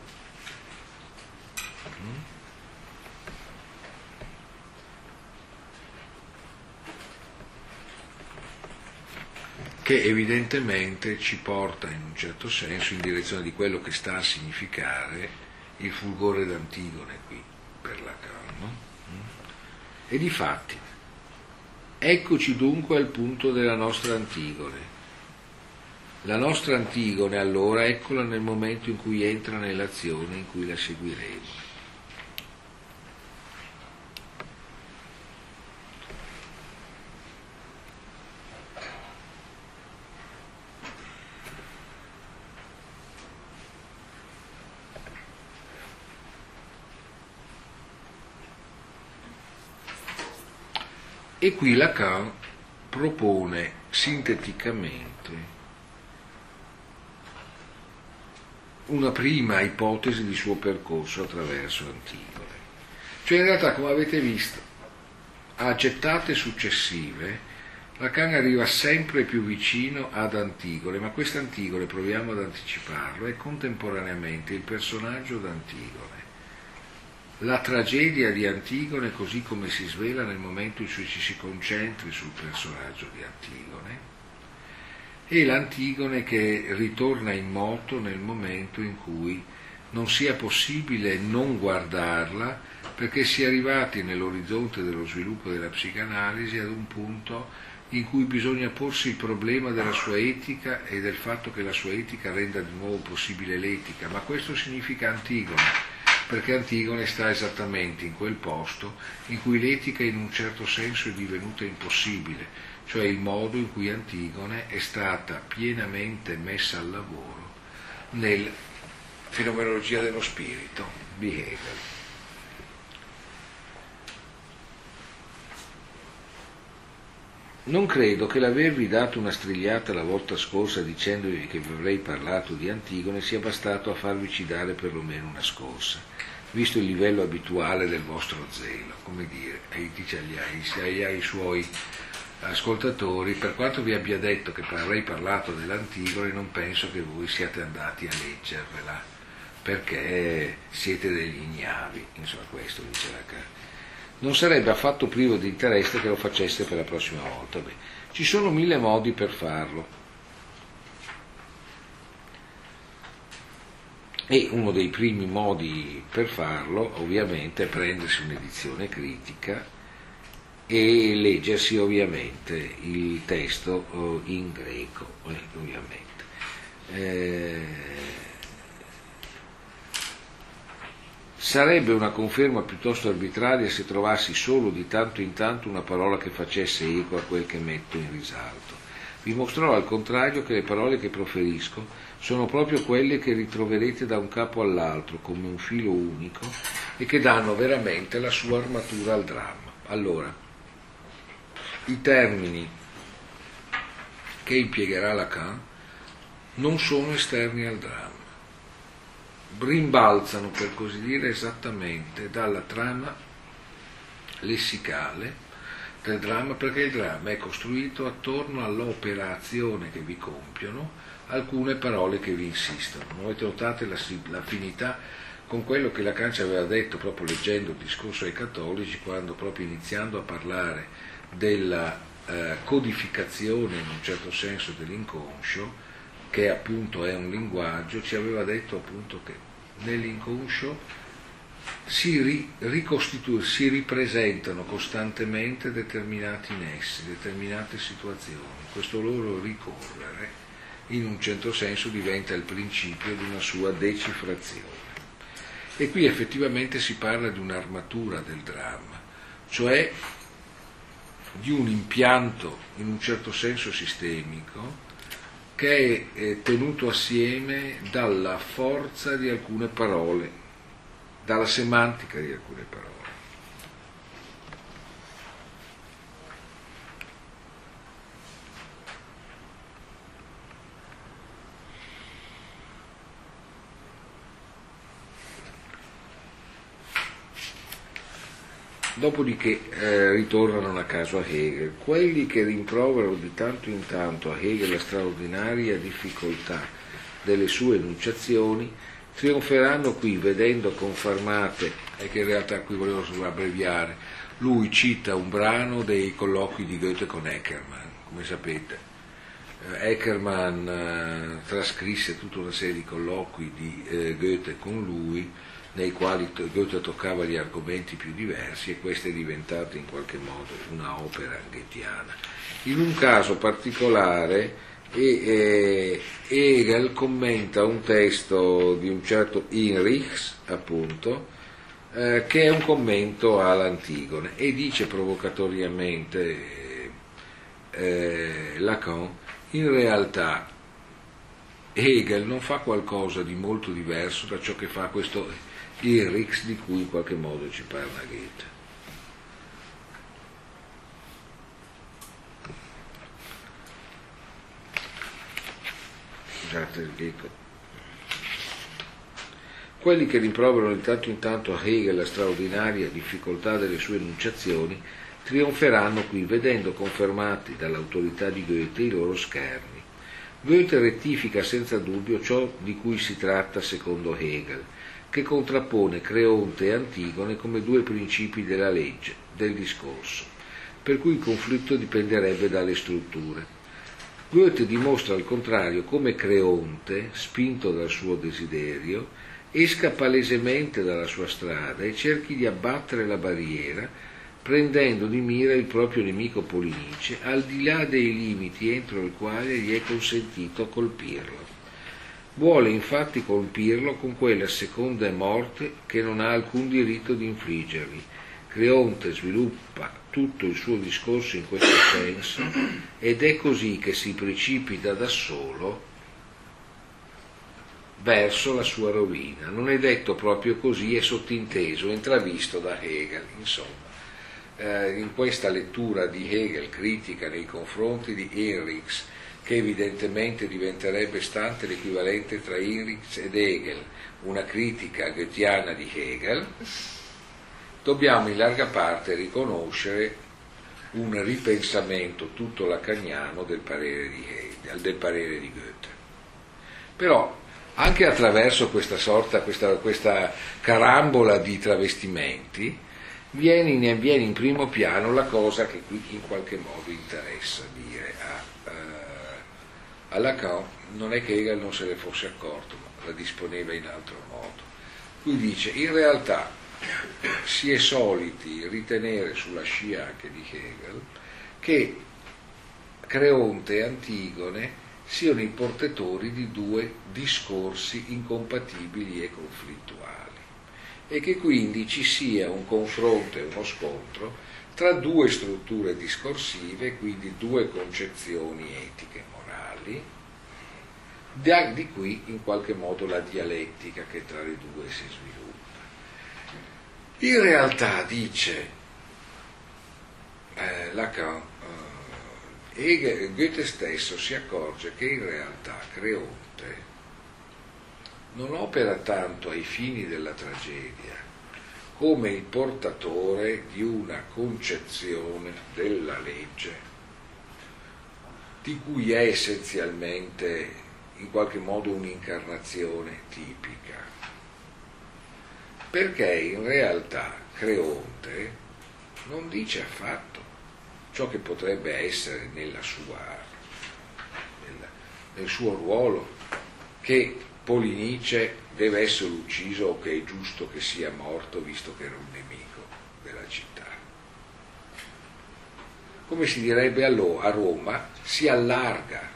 Speaker 1: Che evidentemente ci porta in un certo senso in direzione di quello che sta a significare il fulgore d'Antigone qui per Lacan, no? E difatti, eccoci dunque al punto della nostra Antigone. La nostra Antigone allora eccola nel momento in cui entra nell'azione in cui la seguiremo. E qui Lacan propone sinteticamente una prima ipotesi di suo percorso attraverso Antigone. Cioè in realtà, come avete visto, a gettate successive Lacan arriva sempre più vicino ad Antigone, ma quest'Antigone, proviamo ad anticiparlo, è contemporaneamente il personaggio d'Antigone, la tragedia di Antigone così come si svela nel momento in cui ci si concentri sul personaggio di Antigone, e l'Antigone che ritorna in moto nel momento in cui non sia possibile non guardarla, perché si è arrivati nell'orizzonte dello sviluppo della psicanalisi ad un punto in cui bisogna porsi il problema della sua etica e del fatto che la sua etica renda di nuovo possibile l'etica, ma questo significa Antigone, perché Antigone sta esattamente in quel posto in cui l'etica in un certo senso è divenuta impossibile, cioè il modo in cui Antigone è stata pienamente messa al lavoro nel Fenomenologia dello spirito di Hegel. Non credo che l'avervi dato una strigliata la volta scorsa dicendovi che vi avrei parlato di Antigone sia bastato a farvici dare perlomeno una scorsa, visto il livello abituale del vostro zelo, come dire, dice ai suoi ascoltatori, per quanto vi abbia detto che avrei parlato dell'Antigone, non penso che voi siate andati a leggervela, perché siete degli ignavi, insomma questo dice la carta. Non sarebbe affatto privo di interesse che lo faceste per la prossima volta. Beh, ci sono 1000 modi per farlo. E uno dei primi modi per farlo, ovviamente, è prendersi un'edizione critica e leggersi, ovviamente, il testo in greco, ovviamente. Sarebbe una conferma piuttosto arbitraria se trovassi solo di tanto in tanto una parola che facesse eco a quel che metto in risalto. Vi mostrerò al contrario che le parole che proferisco sono proprio quelle che ritroverete da un capo all'altro come un filo unico e che danno veramente la sua armatura al dramma. Allora, i termini che impiegherà Lacan non sono esterni al dramma. Rimbalzano, per così dire, esattamente dalla trama lessicale del dramma, perché il dramma è costruito attorno all'operazione che vi compiono alcune parole che vi insistono. Non avete notato l'affinità con quello che Lacan ci aveva detto proprio leggendo il discorso ai cattolici, quando proprio iniziando a parlare della codificazione in un certo senso dell'inconscio, che appunto è un linguaggio, ci aveva detto appunto che nell'inconscio si ripresentano costantemente determinati nessi, determinate situazioni. Questo loro ricorrere in un certo senso diventa il principio di una sua decifrazione. E qui effettivamente si parla di un'armatura del dramma, cioè di un impianto in un certo senso sistemico che è tenuto assieme dalla forza di alcune parole, dalla semantica di alcune parole. Dopodiché ritornano a caso a Hegel. Quelli che rimproverano di tanto in tanto a Hegel la straordinaria difficoltà delle sue enunciazioni trionferanno qui vedendo confermate, e che in realtà qui volevo solo abbreviare, lui cita un brano dei colloqui di Goethe con Eckermann, come sapete. Eckermann trascrisse tutta una serie di colloqui di Goethe con lui, nei quali Goethe toccava gli argomenti più diversi, e questa è diventata in qualche modo una opera goetheana. In un caso particolare Hegel commenta un testo di un certo Hinrichs, appunto, che è un commento all'Antigone, e dice provocatoriamente Lacan: in realtà Hegel non fa qualcosa di molto diverso da ciò che fa questo Hinrichs di cui in qualche modo ci parla Goethe. Scusate, dico. Quelli che rimproverano di tanto in tanto a Hegel la straordinaria difficoltà delle sue enunciazioni trionferanno qui vedendo confermati dall'autorità di Goethe i loro scherni. Goethe rettifica senza dubbio ciò di cui si tratta secondo Hegel, che contrappone Creonte e Antigone come due principi della legge, del discorso, per cui il conflitto dipenderebbe dalle strutture. Goethe dimostra al contrario come Creonte, spinto dal suo desiderio, esca palesemente dalla sua strada e cerchi di abbattere la barriera prendendo di mira il proprio nemico Polinice, al di là dei limiti entro il quale gli è consentito colpirlo. Vuole infatti colpirlo con quella seconda morte che non ha alcun diritto di infliggergli. Creonte sviluppa tutto il suo discorso in questo senso ed è così che si precipita da solo verso la sua rovina. Non è detto proprio così, è sottinteso, intravisto da Hegel. Insomma, in questa lettura di Hegel critica nei confronti di Hinrichs, che evidentemente diventerebbe, stante l'equivalente tra Hinrichs ed Hegel, una critica goethiana di Hegel, dobbiamo in larga parte riconoscere un ripensamento tutto lacaniano del parere di Hegel, del parere di Goethe. Però anche attraverso questa carambola di travestimenti viene in primo piano la cosa che qui in qualche modo interessa dire a Lacan. Non è che Hegel non se ne fosse accorto, ma la disponeva in altro modo. Qui dice, in realtà si è soliti ritenere, sulla scia anche di Hegel, che Creonte e Antigone siano i portatori di due discorsi incompatibili e conflittuali e che quindi ci sia un confronto e uno scontro tra due strutture discorsive, quindi due concezioni etiche e morali, di qui in qualche modo la dialettica che tra le due si sviluppa. In realtà, dice Lacan, Goethe stesso si accorge che in realtà Creonte non opera tanto ai fini della tragedia come il portatore di una concezione della legge di cui è essenzialmente in qualche modo un'incarnazione tipica, perché in realtà Creonte non dice affatto ciò che potrebbe essere nel suo ruolo, che Polinice deve essere ucciso o che è giusto che sia morto visto che era un nemico della città. Come si direbbe a Roma, si allarga,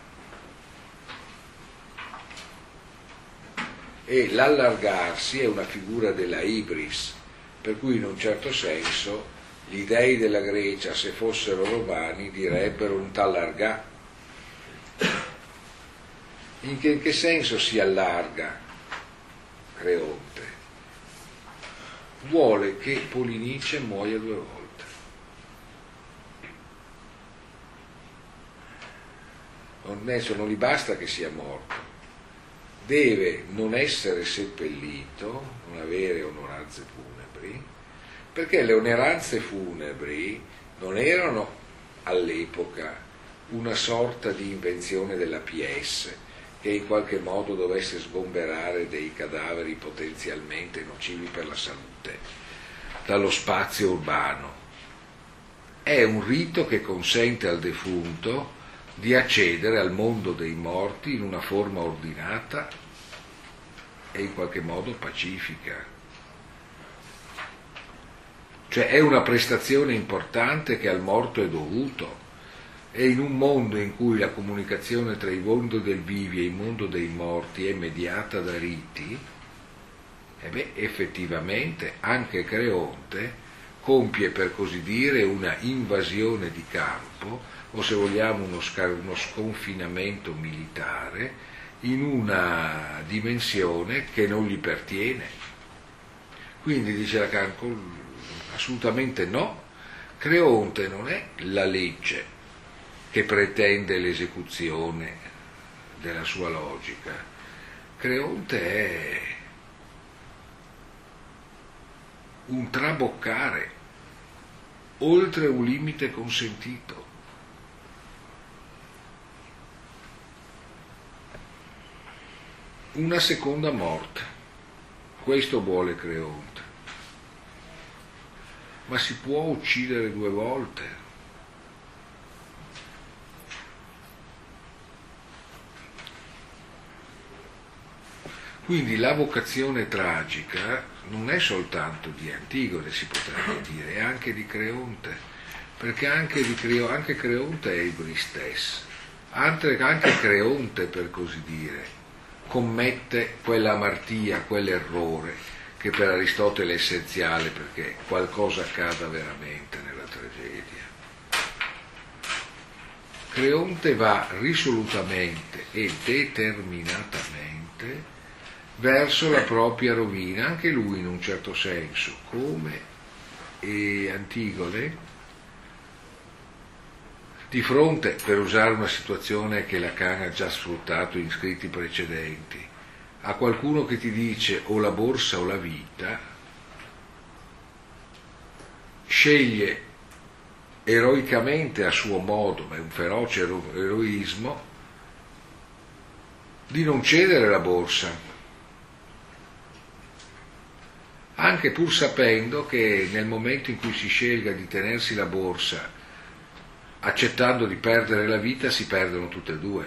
Speaker 1: e l'allargarsi è una figura della ibris, per cui in un certo senso gli dei della Grecia, se fossero romani, direbbero un t'allargà. In che senso si allarga Creonte? Vuole che Polinice muoia 2 volte. Adesso non gli basta che sia morto, deve non essere seppellito, non avere onoranze funebri, perché le onoranze funebri non erano all'epoca una sorta di invenzione della PS che in qualche modo dovesse sgomberare dei cadaveri potenzialmente nocivi per la salute dallo spazio urbano. È un rito che consente al defunto di accedere al mondo dei morti in una forma ordinata e in qualche modo pacifica. Cioè è una prestazione importante che al morto è dovuto, e in un mondo in cui la comunicazione tra il mondo del vivi e il mondo dei morti è mediata da riti, effettivamente anche Creonte compie, per così dire, una invasione di campo, o se vogliamo uno sconfinamento militare, in una dimensione che non gli pertiene. Quindi dice Lacan, assolutamente no, Creonte non è la legge che pretende l'esecuzione della sua logica. Creonte è un traboccare oltre un limite consentito. Una seconda morte, questo vuole Creonte. Ma si può uccidere 2 volte? Quindi la vocazione tragica non è soltanto di Antigone, si potrebbe dire, è anche di Creonte, perché anche Creonte è Ibris, anche Creonte, per così dire, commette quella amartia, quell'errore che per Aristotele è essenziale perché qualcosa accada veramente nella tragedia. Creonte va risolutamente e determinatamente verso la propria rovina, anche lui in un certo senso, come Antigone, di fronte, per usare una situazione che Lacan ha già sfruttato in scritti precedenti, a qualcuno che ti dice o la borsa o la vita, sceglie eroicamente a suo modo, ma è un feroce eroismo, di non cedere la borsa, anche pur sapendo che nel momento in cui si scelga di tenersi la borsa, accettando di perdere la vita, si perdono tutte e due.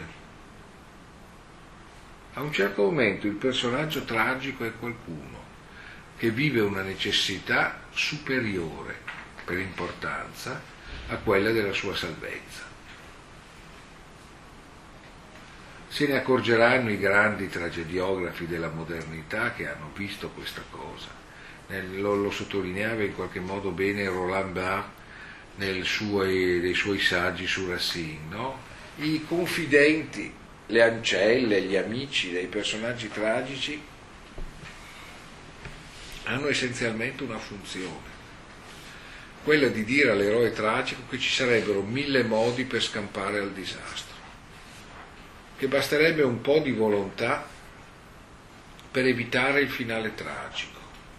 Speaker 1: A un certo momento il personaggio tragico è qualcuno che vive una necessità superiore per importanza a quella della sua salvezza. Se ne accorgeranno i grandi tragediografi della modernità che hanno visto questa cosa. Lo sottolineava in qualche modo bene Roland Barthes nei suoi saggi su Racine, no? I confidenti, le ancelle, gli amici dei personaggi tragici hanno essenzialmente una funzione, quella di dire all'eroe tragico che ci sarebbero 1000 modi per scampare al disastro, che basterebbe un po' di volontà per evitare il finale tragico,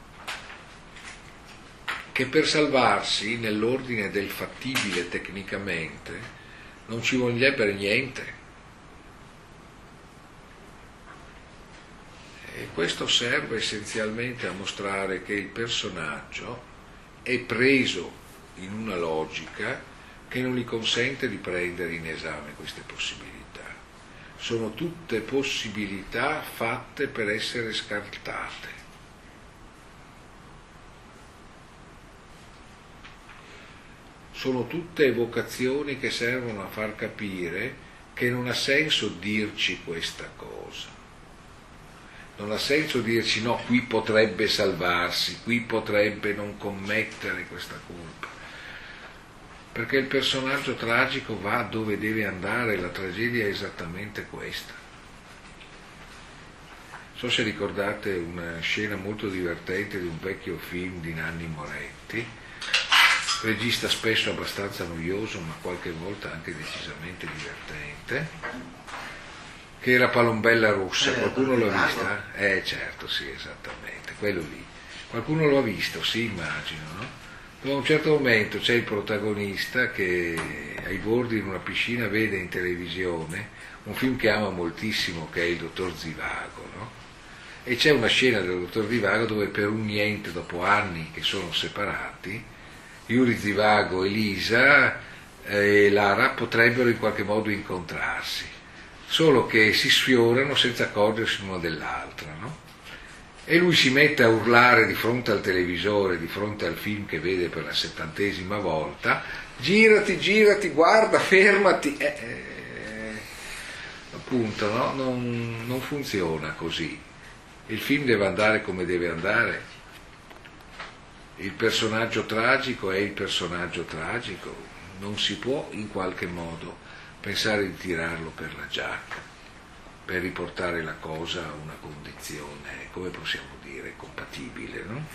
Speaker 1: che per salvarsi nell'ordine del fattibile tecnicamente non ci vorrebbe niente. E questo serve essenzialmente a mostrare che il personaggio è preso in una logica che non gli consente di prendere in esame queste possibilità. Sono tutte possibilità fatte per essere scartate. Sono tutte evocazioni che servono a far capire che non ha senso dirci questa cosa. Non ha senso dirci no, qui potrebbe salvarsi, qui potrebbe non commettere questa colpa. Perché il personaggio tragico va dove deve andare, la tragedia è esattamente questa. Non so se ricordate una scena molto divertente di un vecchio film di Nanni Moretti, regista spesso abbastanza noioso ma qualche volta anche decisamente divertente, che era Palombella Rossa. Qualcuno l'ha vista? Certo, sì, esattamente, quello lì. Qualcuno lo ha visto? Sì, immagino, no? Dove a un certo momento c'è il protagonista che ai bordi in una piscina vede in televisione un film che ama moltissimo, che è Il Dottor Zivago, no? E c'è una scena del Dottor Zivago dove per un niente, dopo anni che sono separati, Yuri Zivago e Lisa e Lara potrebbero in qualche modo incontrarsi, solo che si sfiorano senza accorgersi l'uno dell'altra, no? E lui si mette a urlare di fronte al televisore, di fronte al film che vede per la 70ª volta: girati, girati, guarda, fermati. Appunto, no? Non funziona così. Il film deve andare come deve andare. Il personaggio tragico è il personaggio tragico, non si può in qualche modo pensare di tirarlo per la giacca, per riportare la cosa a una condizione, come possiamo dire, compatibile, no?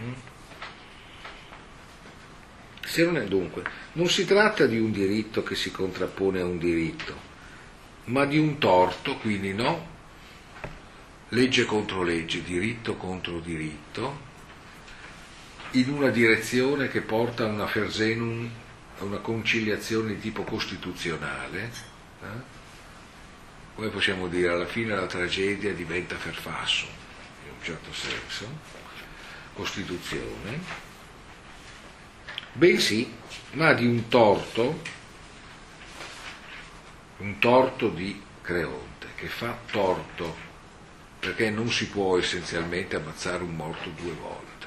Speaker 1: Dunque, non si tratta di un diritto che si contrappone a un diritto, ma di un torto, quindi no, legge contro legge, diritto contro diritto, in una direzione che porta a una Versenum, a una conciliazione di tipo costituzionale, come possiamo dire, alla fine la tragedia diventa Verfassung, in un certo senso, Costituzione, bensì, ma di un torto di Creonte, che fa torto perché non si può essenzialmente ammazzare un morto 2 volte.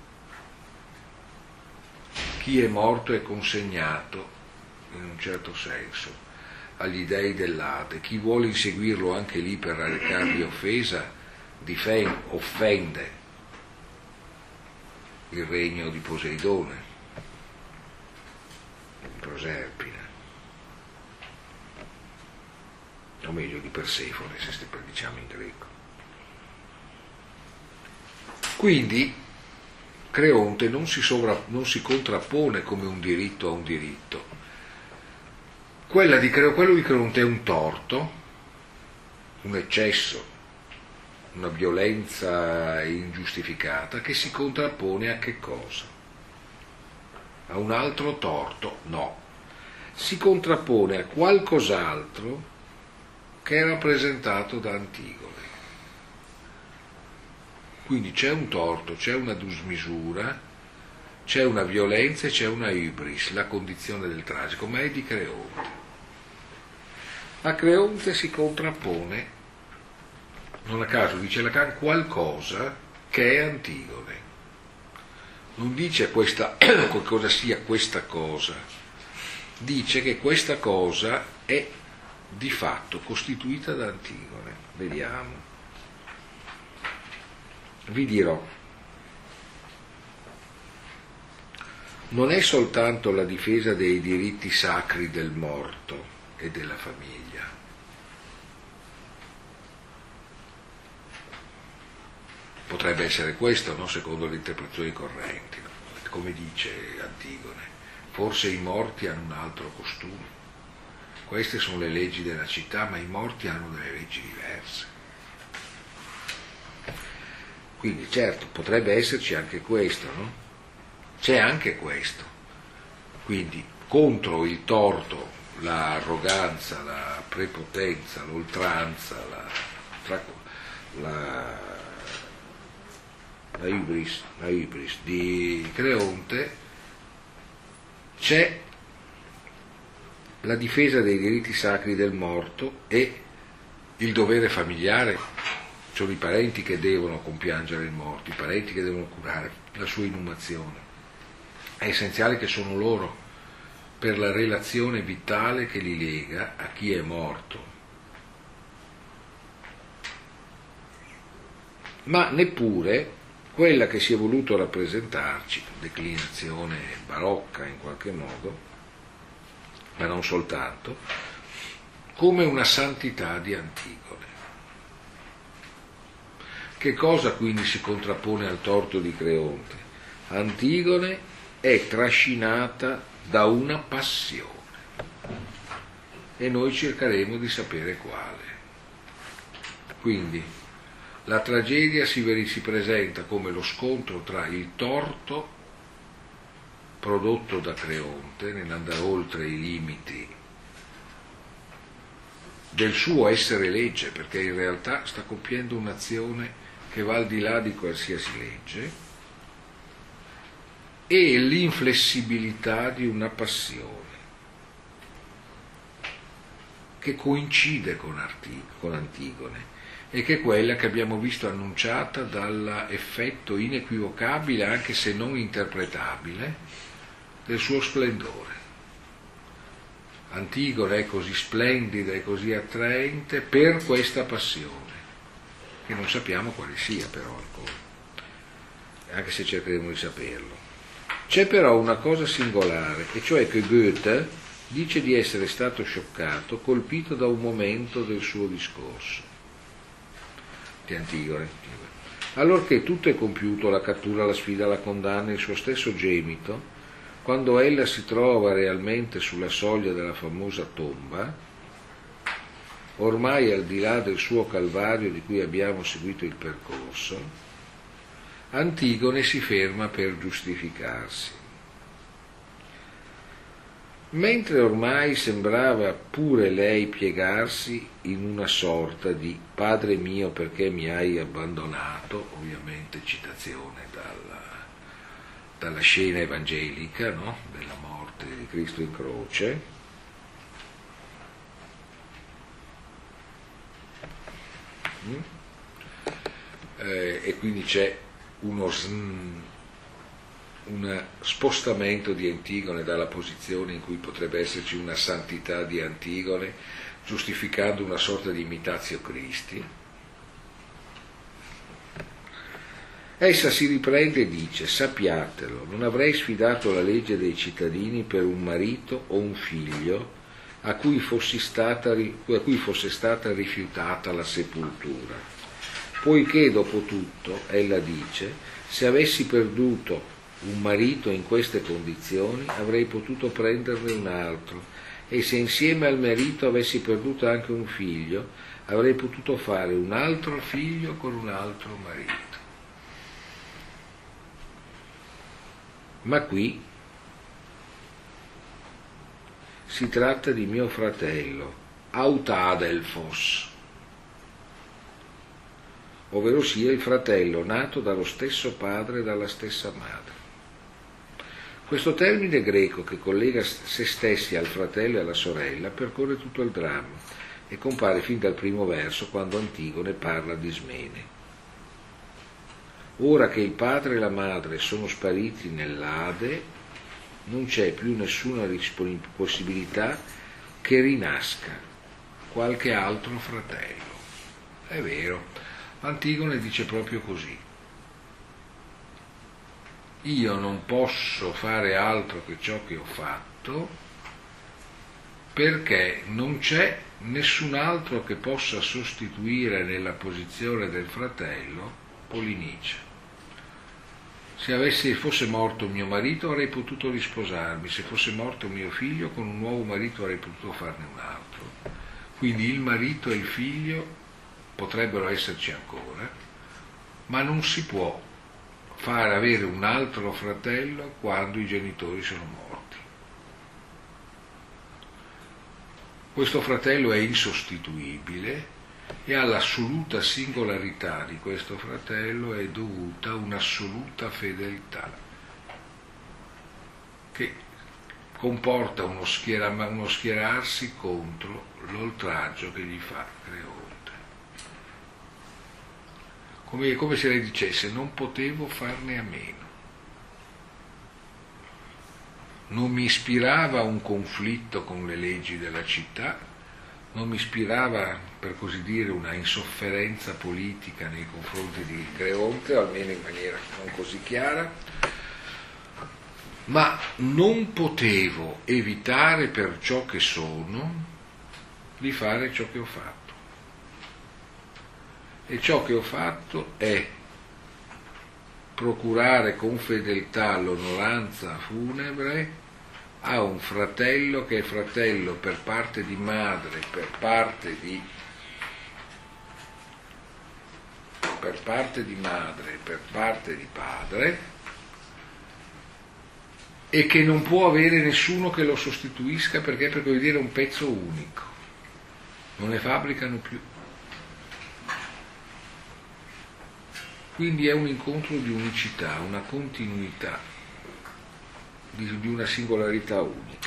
Speaker 1: Chi è morto è consegnato, in un certo senso, agli dei dell'Ade. Chi vuole inseguirlo anche lì per recargli offesa, offende il regno di Poseidone, di Proserpine, o meglio di Persefone, se diciamo in greco. Quindi Creonte non si contrappone come un diritto a un diritto. Quello di Creonte è un torto, un eccesso, una violenza ingiustificata che si contrappone a che cosa? A un altro torto? No. Si contrappone a qualcos'altro che è rappresentato da Antigone. Quindi c'è un torto, c'è una dismisura, c'è una violenza e c'è una ibris, la condizione del tragico, ma è di Creonte. A Creonte si contrappone, non a caso dice Lacan, qualcosa che è Antigone. Non dice cosa sia questa cosa, dice che questa cosa è di fatto costituita da Antigone. Vediamo. Vi dirò, non è soltanto la difesa dei diritti sacri del morto e della famiglia. Potrebbe essere questo, no? Secondo le interpretazioni correnti, no? Come dice Antigone, forse i morti hanno un altro costume. Queste sono le leggi della città, ma i morti hanno delle leggi diverse. Quindi certo, potrebbe esserci anche questo, no? C'è anche questo. Quindi contro il torto, l'arroganza, la prepotenza, l'oltranza, la ibris di Creonte, c'è la difesa dei diritti sacri del morto e il dovere familiare. Sono i parenti che devono compiangere il morto, i parenti che devono curare la sua inumazione. È essenziale che sono loro per la relazione vitale che li lega a chi è morto. Ma neppure quella che si è voluto rappresentarci, declinazione barocca in qualche modo, ma non soltanto, come una santità di Antigone. Che cosa quindi si contrappone al torto di Creonte? Antigone è trascinata da una passione e noi cercheremo di sapere quale. Quindi la tragedia si presenta come lo scontro tra il torto prodotto da Creonte nell'andare oltre i limiti del suo essere legge, perché in realtà sta compiendo un'azione che va al di là di qualsiasi legge, e l'inflessibilità di una passione che coincide con Antigone e che è quella che abbiamo visto annunciata dall'effetto inequivocabile, anche se non interpretabile, del suo splendore. Antigone è così splendida e così attraente per questa passione, che non sappiamo quale sia però ancora, anche se cercheremo di saperlo. C'è però una cosa singolare, e cioè che Goethe dice di essere stato scioccato, colpito da un momento del suo discorso di Antigone. Allorché tutto è compiuto, la cattura, la sfida, la condanna, il suo stesso gemito, quando ella si trova realmente sulla soglia della famosa tomba, ormai al di là del suo calvario di cui abbiamo seguito il percorso, Antigone si ferma per giustificarsi. Mentre ormai sembrava pure lei piegarsi in una sorta di «Padre mio, perché mi hai abbandonato», ovviamente citazione dalla scena evangelica, no? Della morte di Cristo in croce, e quindi c'è un spostamento di Antigone dalla posizione in cui potrebbe esserci una santità di Antigone, giustificando una sorta di imitatio Christi. Essa si riprende e dice: sappiatelo, non avrei sfidato la legge dei cittadini per un marito o un figlio a cui fosse stata rifiutata la sepoltura, poiché dopo tutto, ella dice, se avessi perduto un marito in queste condizioni avrei potuto prenderne un altro, e se insieme al marito avessi perduto anche un figlio avrei potuto fare un altro figlio con un altro marito. Ma qui si tratta di mio fratello, Autadelfos, ovvero sia il fratello nato dallo stesso padre e dalla stessa madre. Questo termine greco che collega se stessi al fratello e alla sorella percorre tutto il dramma e compare fin dal primo verso quando Antigone parla di Ismene. Ora che il padre e la madre sono spariti nell'Ade, non c'è più nessuna possibilità che rinasca qualche altro fratello. È vero, Antigone dice proprio così. Io non posso fare altro che ciò che ho fatto, perché non c'è nessun altro che possa sostituire nella posizione del fratello Polinice. Se fosse morto mio marito avrei potuto risposarmi, se fosse morto mio figlio con un nuovo marito avrei potuto farne un altro. Quindi il marito e il figlio potrebbero esserci ancora, ma non si può far avere un altro fratello quando i genitori sono morti. Questo fratello è insostituibile, e all'assoluta singolarità di questo fratello è dovuta un'assoluta fedeltà che comporta uno schierarsi contro l'oltraggio che gli fa Creonte. Come se lei dicesse: non potevo farne a meno. Non mi ispirava un conflitto con le leggi della città, non mi ispirava, per così dire, una insofferenza politica nei confronti di Creonte, o almeno in maniera non così chiara, ma non potevo evitare per ciò che sono di fare ciò che ho fatto. E ciò che ho fatto è procurare con fedeltà l'onoranza funebre a un fratello che è fratello per parte di madre, per parte di madre, per parte di padre, e che non può avere nessuno che lo sostituisca, perché per così dire è un pezzo unico, non ne fabbricano più. Quindi è un incontro di unicità, una continuità, di una singolarità unica.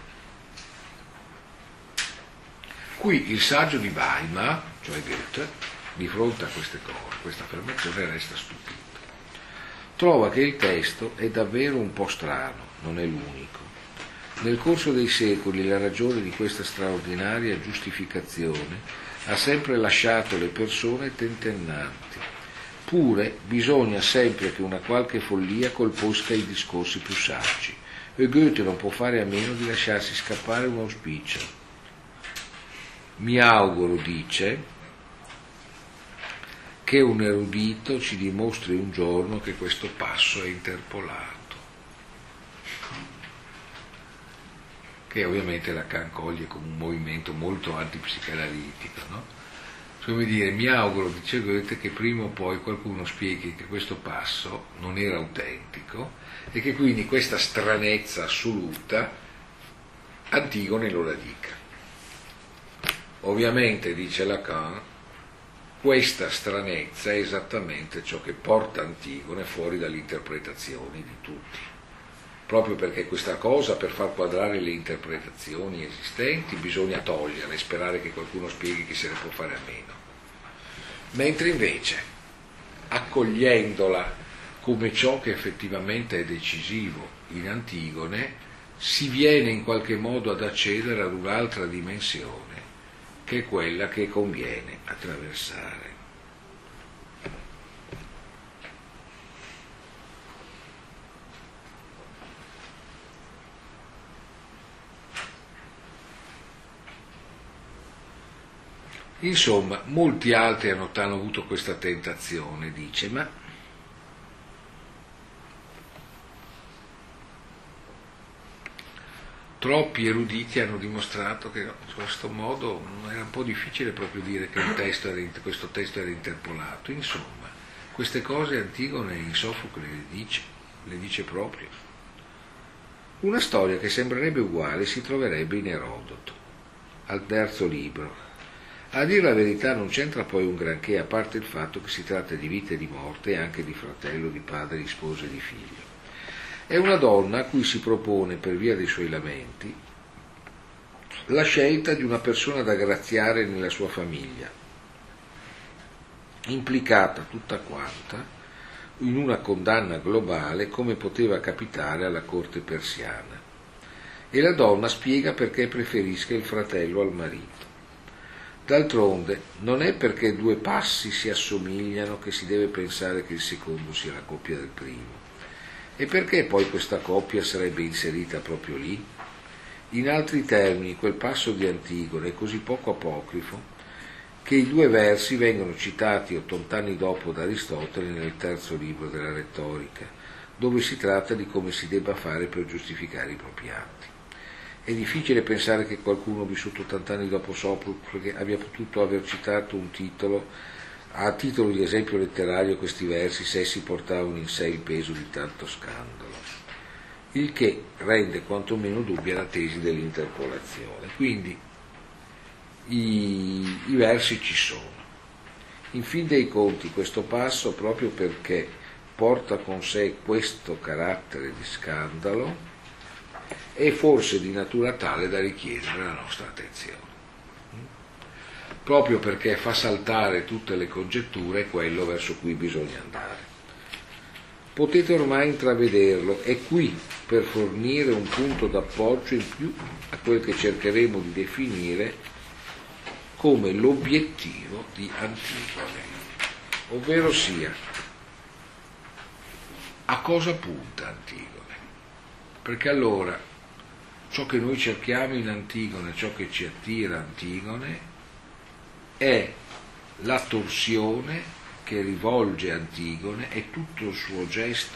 Speaker 1: Qui il saggio di Weimar, cioè Goethe, di fronte a queste cose, questa affermazione, resta stupito. Trova che il testo è davvero un po' strano, non è l'unico. Nel corso dei secoli la ragione di questa straordinaria giustificazione ha sempre lasciato le persone tentennanti. Pure bisogna sempre che una qualche follia colpisca i discorsi più saggi, e Goethe non può fare a meno di lasciarsi scappare un auspicio. Mi auguro, dice, che un erudito ci dimostri un giorno che questo passo è interpolato, che ovviamente Lacan coglie come un movimento molto antipsicanalitico, no? Come dire, mi auguro, dice Goethe, che prima o poi qualcuno spieghi che questo passo non era autentico e che quindi questa stranezza assoluta Antigone lo la dica. Ovviamente, dice Lacan, questa stranezza è esattamente ciò che porta Antigone fuori dalle interpretazioni di tutti, proprio perché questa cosa, per far quadrare le interpretazioni esistenti, bisogna toglierla e sperare che qualcuno spieghi che se ne può fare a meno. Mentre invece accogliendola come ciò che effettivamente è decisivo in Antigone, si viene in qualche modo ad accedere ad un'altra dimensione, che è quella che conviene attraversare. Insomma, molti altri hanno avuto questa tentazione, dice, ma troppi eruditi hanno dimostrato che in questo modo era un po' difficile proprio dire che questo testo era interpolato. Insomma, queste cose Antigone in Sofocle le dice proprio. Una storia che sembrerebbe uguale si troverebbe in Erodoto, al terzo libro. A dire la verità non c'entra poi un granché, a parte il fatto che si tratta di vita e di morte e anche di fratello, di padre, di sposa e di figlio. È una donna a cui si propone, per via dei suoi lamenti, la scelta di una persona da graziare nella sua famiglia, implicata tutta quanta in una condanna globale come poteva capitare alla corte persiana. E la donna spiega perché preferisca il fratello al marito. D'altronde, non è perché due passi si assomigliano che si deve pensare che il secondo sia la coppia del primo. E perché poi questa coppia sarebbe inserita proprio lì? In altri termini, quel passo di Antigone è così poco apocrifo che i due versi vengono citati 80 anni dopo da Aristotele nel terzo libro della retorica, dove si tratta di come si debba fare per giustificare i propri atti. È difficile pensare che qualcuno vissuto 80 anni dopo Sofocle abbia potuto aver citato un titolo a titolo di esempio letterario questi versi se essi portavano in sé il peso di tanto scandalo, il che rende quantomeno dubbia la tesi dell'interpolazione. Quindi i versi ci sono. In fin dei conti questo passo, proprio perché porta con sé questo carattere di scandalo, è forse di natura tale da richiedere la nostra attenzione. Proprio perché fa saltare tutte le congetture, è quello verso cui bisogna andare. Potete ormai intravederlo, è qui per fornire un punto d'appoggio in più a quel che cercheremo di definire come l'obiettivo di Antigone, ovvero sia a cosa punta Antigone. Perché allora ciò che noi cerchiamo in Antigone, ciò che ci attira Antigone, è la torsione che rivolge Antigone e tutto il suo gesto,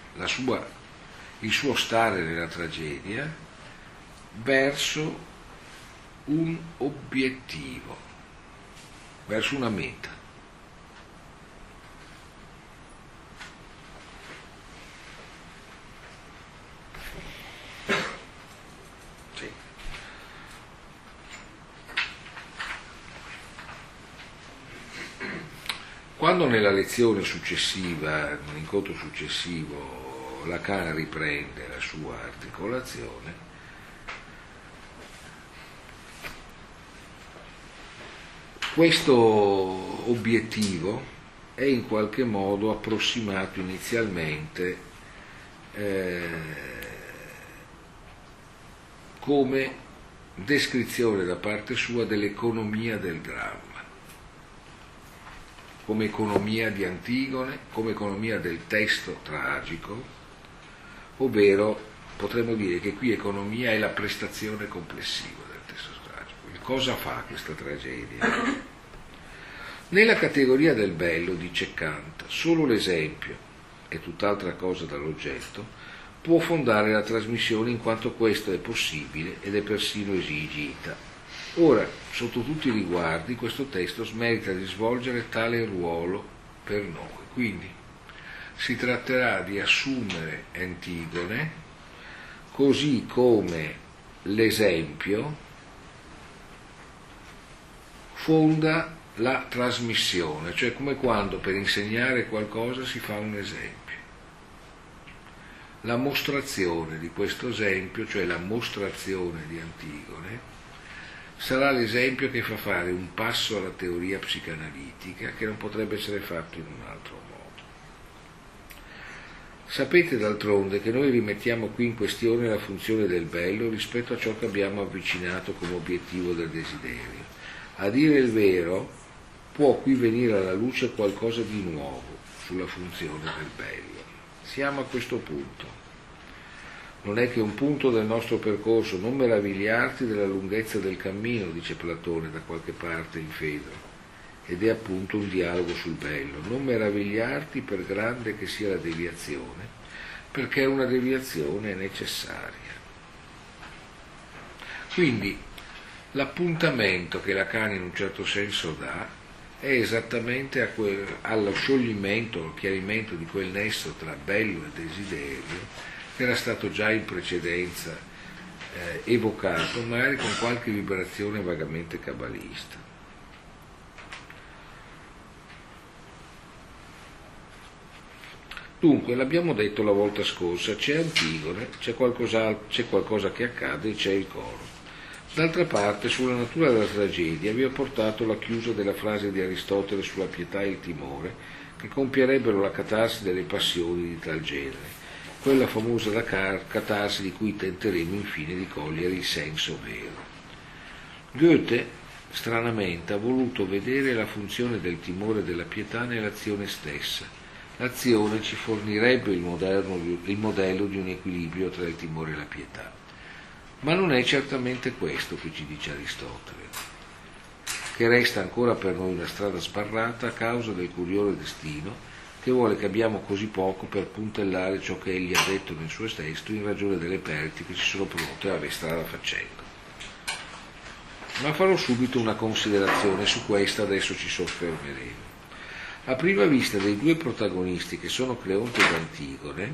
Speaker 1: il suo stare nella tragedia, verso un obiettivo, verso una meta. Quando nella lezione successiva, nell'incontro successivo, Lacan riprende la sua articolazione, questo obiettivo è in qualche modo approssimato inizialmente come descrizione da parte sua dell'economia del dramma, come economia di Antigone, come economia del testo tragico, ovvero potremmo dire che qui economia è la prestazione complessiva del testo tragico. Cosa fa questa tragedia? Nella categoria del bello, dice Kant, solo l'esempio, è tutt'altra cosa dall'oggetto, può fondare la trasmissione in quanto questo è possibile ed è persino esigita. Ora, sotto tutti i riguardi, questo testo smerita di svolgere tale ruolo per noi. Quindi si tratterà di assumere Antigone così come l'esempio fonda la trasmissione, cioè come quando per insegnare qualcosa si fa un esempio. La mostrazione di questo esempio, cioè la mostrazione di Antigone, sarà l'esempio che fa fare un passo alla teoria psicanalitica che non potrebbe essere fatto in un altro modo. Sapete d'altronde che noi rimettiamo qui in questione la funzione del bello rispetto a ciò che abbiamo avvicinato come obiettivo del desiderio. A dire il vero, può qui venire alla luce qualcosa di nuovo sulla funzione del bello. Siamo a questo punto. Non è che un punto del nostro percorso, non meravigliarti della lunghezza del cammino, dice Platone da qualche parte in Fedro, ed è appunto un dialogo sul bello. Non meravigliarti per grande che sia la deviazione, perché una deviazione è necessaria. Quindi l'appuntamento che Lacan in un certo senso dà è esattamente allo scioglimento, al chiarimento di quel nesso tra bello e desiderio che era stato già in precedenza evocato, magari con qualche vibrazione vagamente cabalista. Dunque, l'abbiamo detto la volta scorsa, c'è Antigone, c'è qualcosa che accade e c'è il coro. D'altra parte, sulla natura della tragedia vi ho portato la chiusa della frase di Aristotele sulla pietà e il timore, che compierebbero la catarsi delle passioni di tal genere, quella famosa catarsi di cui tenteremo infine di cogliere il senso vero. Goethe, stranamente, ha voluto vedere la funzione del timore e della pietà nell'azione stessa. L'azione ci fornirebbe il modello di un equilibrio tra il timore e la pietà. Ma non è certamente questo che ci dice Aristotele, che resta ancora per noi una strada sbarrata a causa del curioso destino che vuole che abbiamo così poco per puntellare ciò che egli ha detto nel suo testo in ragione delle perdite che ci sono prodotte alla strada facendo. Ma farò subito una considerazione su questa, adesso ci soffermeremo. A prima vista dei due protagonisti, che sono Creonte ed Antigone,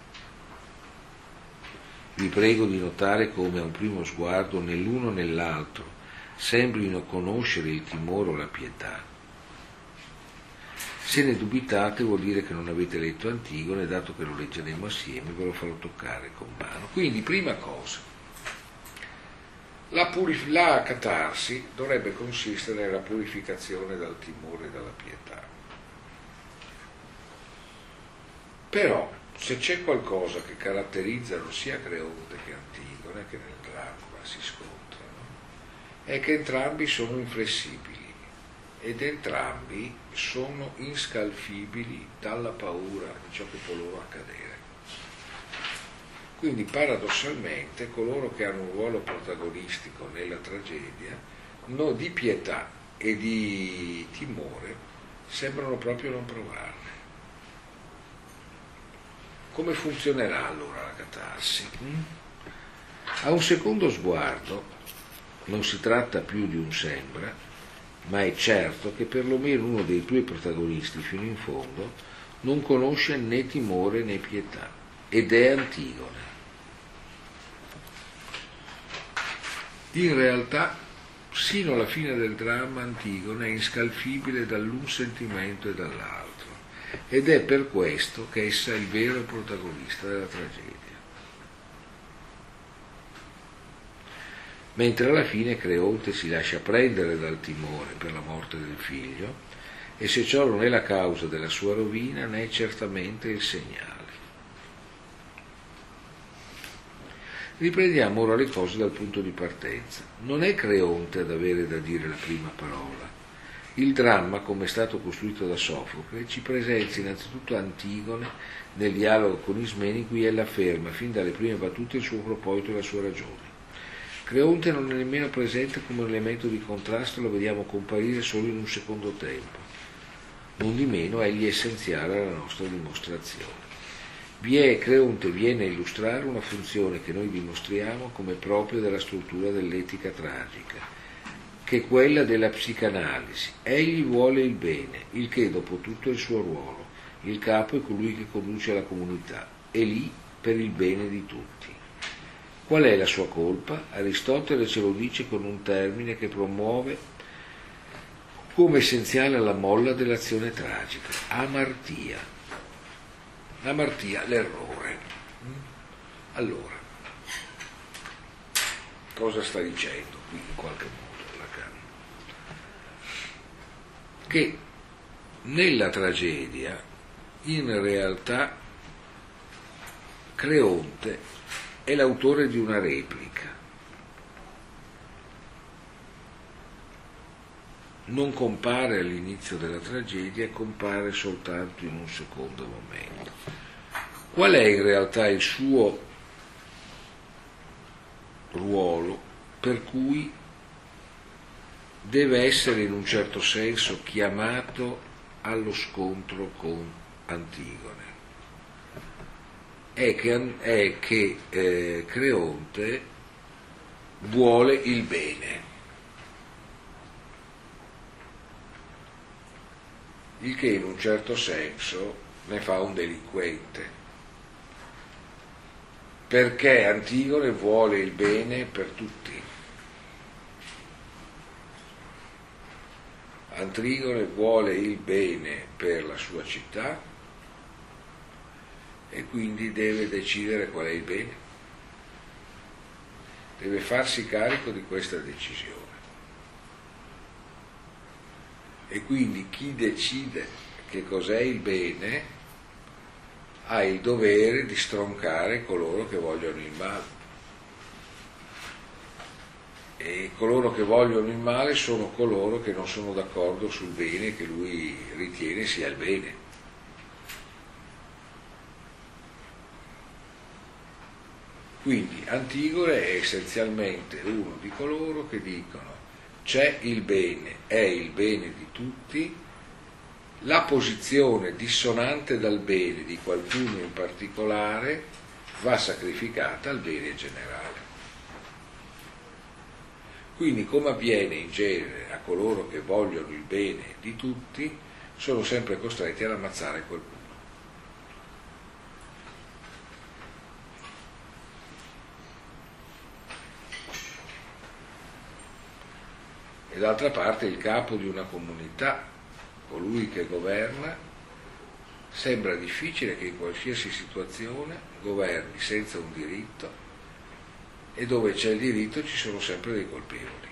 Speaker 1: vi prego di notare come a un primo sguardo né l'uno né l'altro sembrino conoscere il timore o la pietà. Se ne dubitate vuol dire che non avete letto Antigone, dato che lo leggeremo assieme ve lo farò toccare con mano. Quindi, prima cosa, la catarsi dovrebbe consistere nella purificazione dal timore e dalla pietà. Però, se c'è qualcosa che caratterizzano sia Creonte che Antigone, che nel dramma si scontrano, è che entrambi sono inflessibili ed entrambi sono inscalfibili dalla paura di ciò che può loro accadere. Quindi paradossalmente coloro che hanno un ruolo protagonistico nella tragedia, di pietà e di timore, sembrano proprio non provarne. Come funzionerà allora la catarsi? A un secondo sguardo non si tratta più di un sembra, ma è certo che perlomeno uno dei due protagonisti fino in fondo non conosce né timore né pietà, ed è Antigone. In realtà, sino alla fine del dramma, Antigone è inscalfibile dall'un sentimento e dall'altro, ed è per questo che essa è il vero protagonista della tragedia. Mentre alla fine Creonte si lascia prendere dal timore per la morte del figlio, e se ciò non è la causa della sua rovina, ne è certamente il segnale. Riprendiamo ora le cose dal punto di partenza. Non è Creonte ad avere da dire la prima parola. Il dramma, come è stato costruito da Sofocle, ci presenta innanzitutto Antigone nel dialogo con Ismene, in cui ella afferma fin dalle prime battute il suo proposito e la sua ragione. Creonte non è nemmeno presente come un elemento di contrasto, lo vediamo comparire solo in un secondo tempo. Non di meno egli è essenziale alla nostra dimostrazione. Creonte viene a illustrare una funzione che noi dimostriamo come propria della struttura dell'etica tragica, che è quella della psicanalisi. Egli vuole il bene, il che dopo tutto è il suo ruolo. Il capo è colui che conduce la comunità, è lì per il bene di tutti. Qual è la sua colpa? Aristotele ce lo dice con un termine che promuove come essenziale alla molla dell'azione tragica: amartia. L'amartia, l'errore. Allora, cosa sta dicendo qui in qualche modo Lacan? Che nella tragedia in realtà Creonte è l'autore di una replica. Non compare all'inizio della tragedia, compare soltanto in un secondo momento. Qual è in realtà il suo ruolo per cui deve essere in un certo senso chiamato allo scontro con Antigone? È che Creonte vuole il bene, il che in un certo senso ne fa un delinquente, perché Antigone vuole il bene per tutti. Antigone vuole il bene per la sua città e quindi deve decidere qual è il bene, deve farsi carico di questa decisione. E quindi chi decide che cos'è il bene ha il dovere di stroncare coloro che vogliono il male. E coloro che vogliono il male sono coloro che non sono d'accordo sul bene che lui ritiene sia il bene. Quindi Antigone è essenzialmente uno di coloro che dicono: c'è il bene, è il bene di tutti, la posizione dissonante dal bene di qualcuno in particolare va sacrificata al bene generale. Quindi, come avviene in genere a coloro che vogliono il bene di tutti, sono sempre costretti ad ammazzare qualcuno. E d'altra parte il capo di una comunità, colui che governa, sembra difficile che in qualsiasi situazione governi senza un diritto, e dove c'è il diritto ci sono sempre dei colpevoli.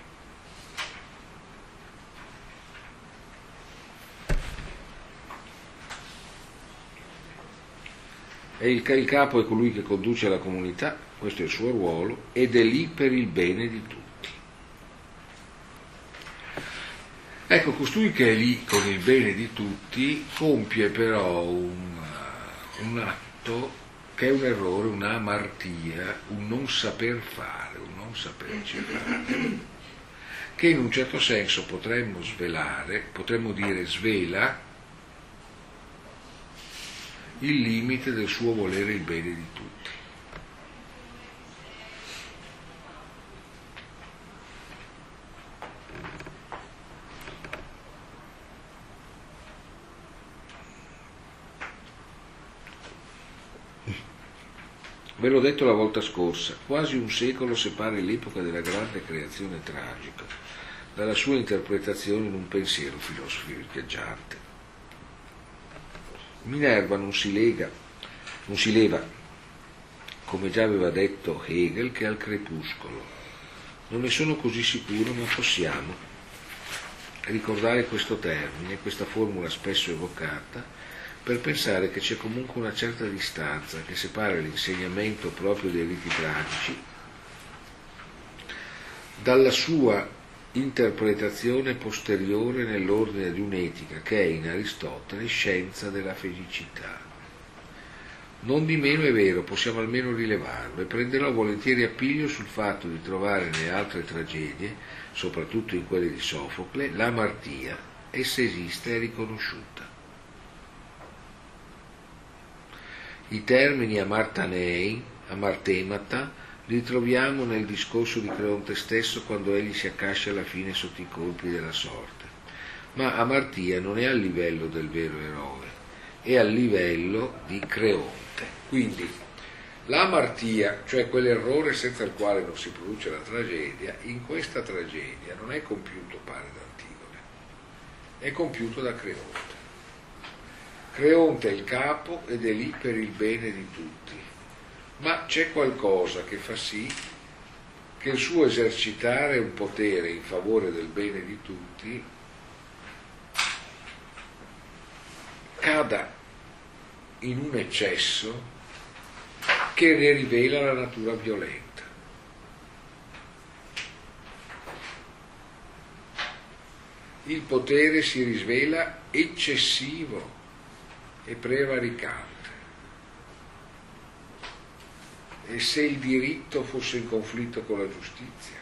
Speaker 1: E il capo è colui che conduce la comunità, questo è il suo ruolo, ed è lì per il bene di tutti. Ecco, costui che è lì con il bene di tutti compie però un atto che è un errore, un'amartia, un non saper fare, un non saperci fare, che in un certo senso potremmo dire svela il limite del suo volere il bene di tutti. Ve l'ho detto la volta scorsa, quasi un secolo separa l'epoca della grande creazione tragica dalla sua interpretazione in un pensiero filosoficheggiante. Minerva non si leva, come già aveva detto Hegel, che al crepuscolo. Non ne sono così sicuro, ma possiamo ricordare questo termine, questa formula spesso evocata, per pensare che c'è comunque una certa distanza che separa l'insegnamento proprio dei riti tragici dalla sua interpretazione posteriore nell'ordine di un'etica che è in Aristotele scienza della felicità. Non di meno è vero, possiamo almeno rilevarlo, e prenderò volentieri appiglio sul fatto di trovare nelle altre tragedie, soprattutto in quelle di Sofocle, l'amartia, essa esiste, è riconosciuta. I termini amartanei, amartemata, li troviamo nel discorso di Creonte stesso quando egli si accascia alla fine sotto i colpi della sorte. Ma amartia non è al livello del vero eroe, è al livello di Creonte. Quindi l'amartia, cioè quell'errore senza il quale non si produce la tragedia, in questa tragedia non è compiuto pare da Antigone, è compiuto da Creonte. Creonte è il capo ed è lì per il bene di tutti, ma c'è qualcosa che fa sì che il suo esercitare un potere in favore del bene di tutti cada in un eccesso che ne rivela la natura violenta. Il potere si rivela eccessivo e prevaricante. E se il diritto fosse in conflitto con la giustizia?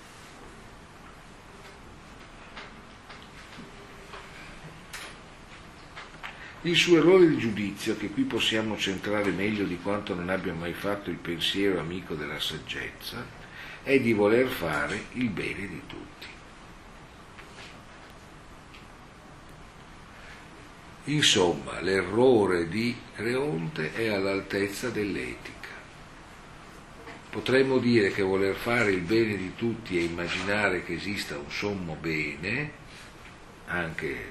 Speaker 1: Il suo errore di giudizio, che qui possiamo centrare meglio di quanto non abbia mai fatto il pensiero amico della saggezza, è di voler fare il bene di tutti. Insomma, l'errore di Creonte è all'altezza dell'etica. Potremmo dire che voler fare il bene di tutti e immaginare che esista un sommo bene, anche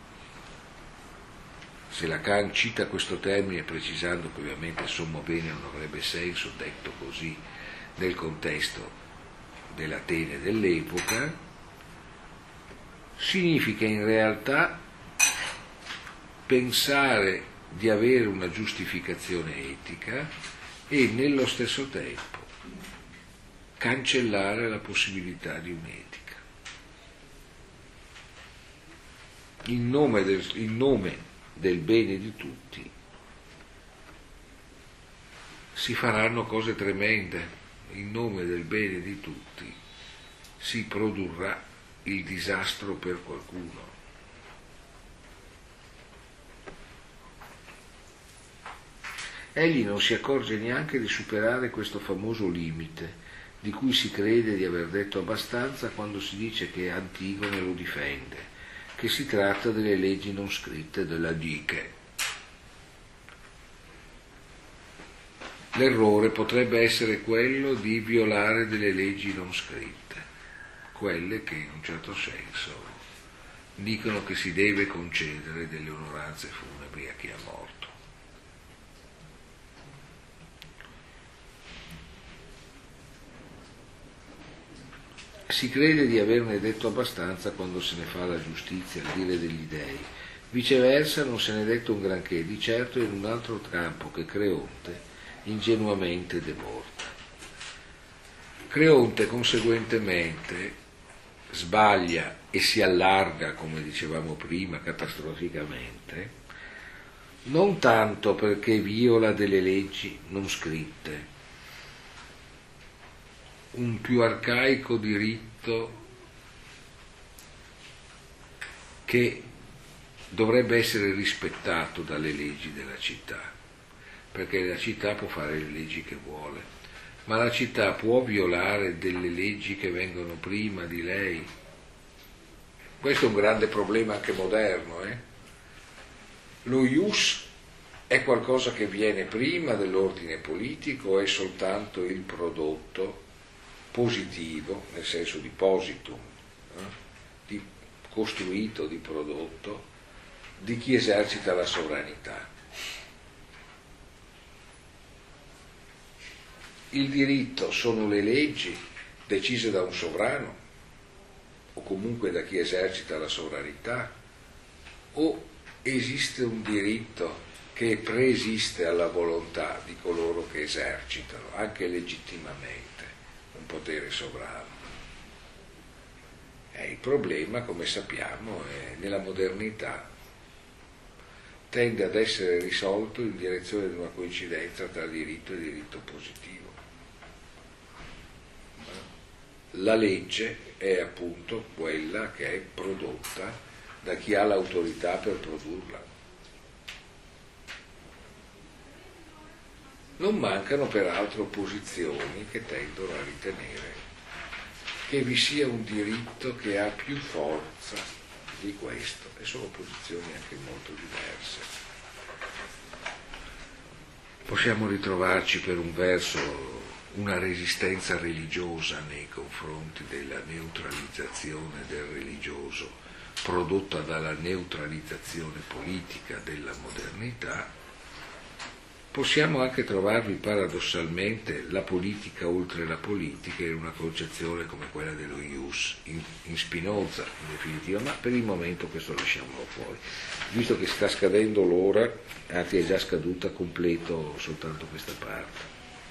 Speaker 1: se Lacan cita questo termine precisando che ovviamente il sommo bene non avrebbe senso detto così nel contesto dell'Atene dell'epoca, significa in realtà pensare di avere una giustificazione etica e nello stesso tempo cancellare la possibilità di un'etica. In nome del bene di tutti si faranno cose tremende, in nome del bene di tutti si produrrà il disastro per qualcuno. Egli non si accorge neanche di superare questo famoso limite, di cui si crede di aver detto abbastanza quando si dice che Antigone lo difende, che si tratta delle leggi non scritte della Diche. L'errore potrebbe essere quello di violare delle leggi non scritte, quelle che in un certo senso dicono che si deve concedere delle onoranze funebri a chi è morto. Si crede di averne detto abbastanza quando se ne fa la giustizia al dire degli dei, viceversa non se ne è detto un granché, di certo in un altro campo che Creonte ingenuamente deporta. Creonte conseguentemente sbaglia e si allarga, come dicevamo prima, catastroficamente, non tanto perché viola delle leggi non scritte, un più arcaico diritto che dovrebbe essere rispettato dalle leggi della città, perché la città può fare le leggi che vuole, ma la città può violare delle leggi che vengono prima di lei. Questo è un grande problema anche moderno. Lo ius è qualcosa che viene prima dell'ordine politico o è soltanto il prodotto positivo, nel senso di positum, di costruito, di prodotto, di chi esercita la sovranità. Il diritto sono le leggi decise da un sovrano o comunque da chi esercita la sovranità, o esiste un diritto che preesiste alla volontà di coloro che esercitano, anche legittimamente, un potere sovrano. Il problema, come sappiamo, nella modernità tende ad essere risolto in direzione di una coincidenza tra diritto e diritto positivo. La legge è appunto quella che è prodotta da chi ha l'autorità per produrla. Non mancano peraltro posizioni che tendono a ritenere che vi sia un diritto che ha più forza di questo, e sono posizioni anche molto diverse. Possiamo ritrovarci per un verso una resistenza religiosa nei confronti della neutralizzazione del religioso prodotta dalla neutralizzazione politica della modernità. Possiamo anche trovarvi paradossalmente la politica oltre la politica in una concezione come quella dello ius, in Spinoza in definitiva, ma per il momento questo lasciamolo fuori, visto che sta scadendo l'ora, anzi è già scaduta, completo soltanto questa parte.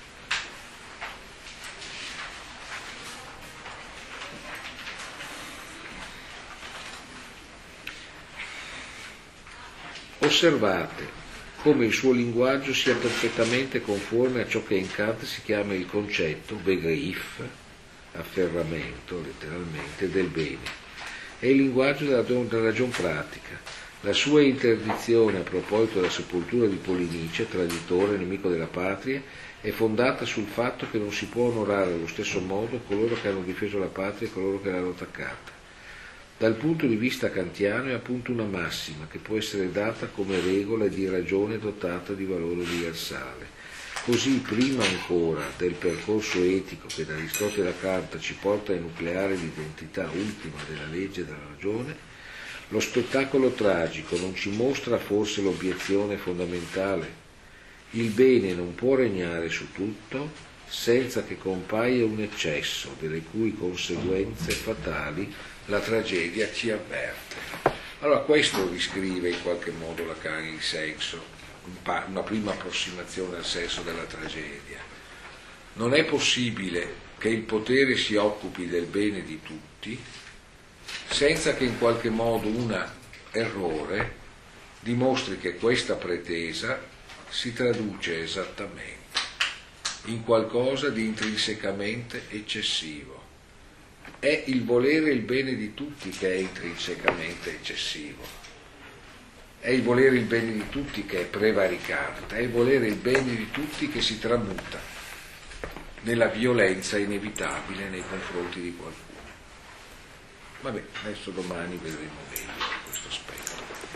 Speaker 1: Osservate come il suo linguaggio sia perfettamente conforme a ciò che in Kant si chiama il concetto, Begriff, afferramento letteralmente, del bene. È il linguaggio della ragion pratica. La sua interdizione a proposito della sepoltura di Polinice, traditore, nemico della patria, è fondata sul fatto che non si può onorare allo stesso modo coloro che hanno difeso la patria e coloro che l'hanno attaccata. Dal punto di vista kantiano è appunto una massima che può essere data come regola di ragione dotata di valore universale. Così, prima ancora del percorso etico che da Aristotele a Kant ci porta a enucleare l'identità ultima della legge e della ragione, lo spettacolo tragico non ci mostra forse l'obiezione fondamentale? Il bene non può regnare su tutto senza che compaia un eccesso, delle cui conseguenze fatali la tragedia ci avverte. Allora questo riscrive in qualche modo Lacan il senso, una prima approssimazione al senso della tragedia. Non è possibile che il potere si occupi del bene di tutti senza che in qualche modo un errore dimostri che questa pretesa si traduce esattamente in qualcosa di intrinsecamente eccessivo. È il volere il bene di tutti che è intrinsecamente eccessivo. È il volere il bene di tutti che è prevaricante, è il volere il bene di tutti che si tramuta nella violenza inevitabile nei confronti di qualcuno. Vabbè, adesso domani vedremo meglio questo aspetto.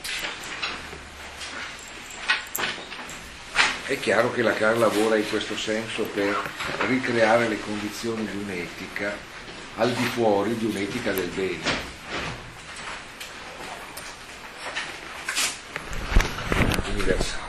Speaker 1: È chiaro che Lacan lavora in questo senso per ricreare le condizioni di un'etica al di fuori di un'etica del bene. Universale.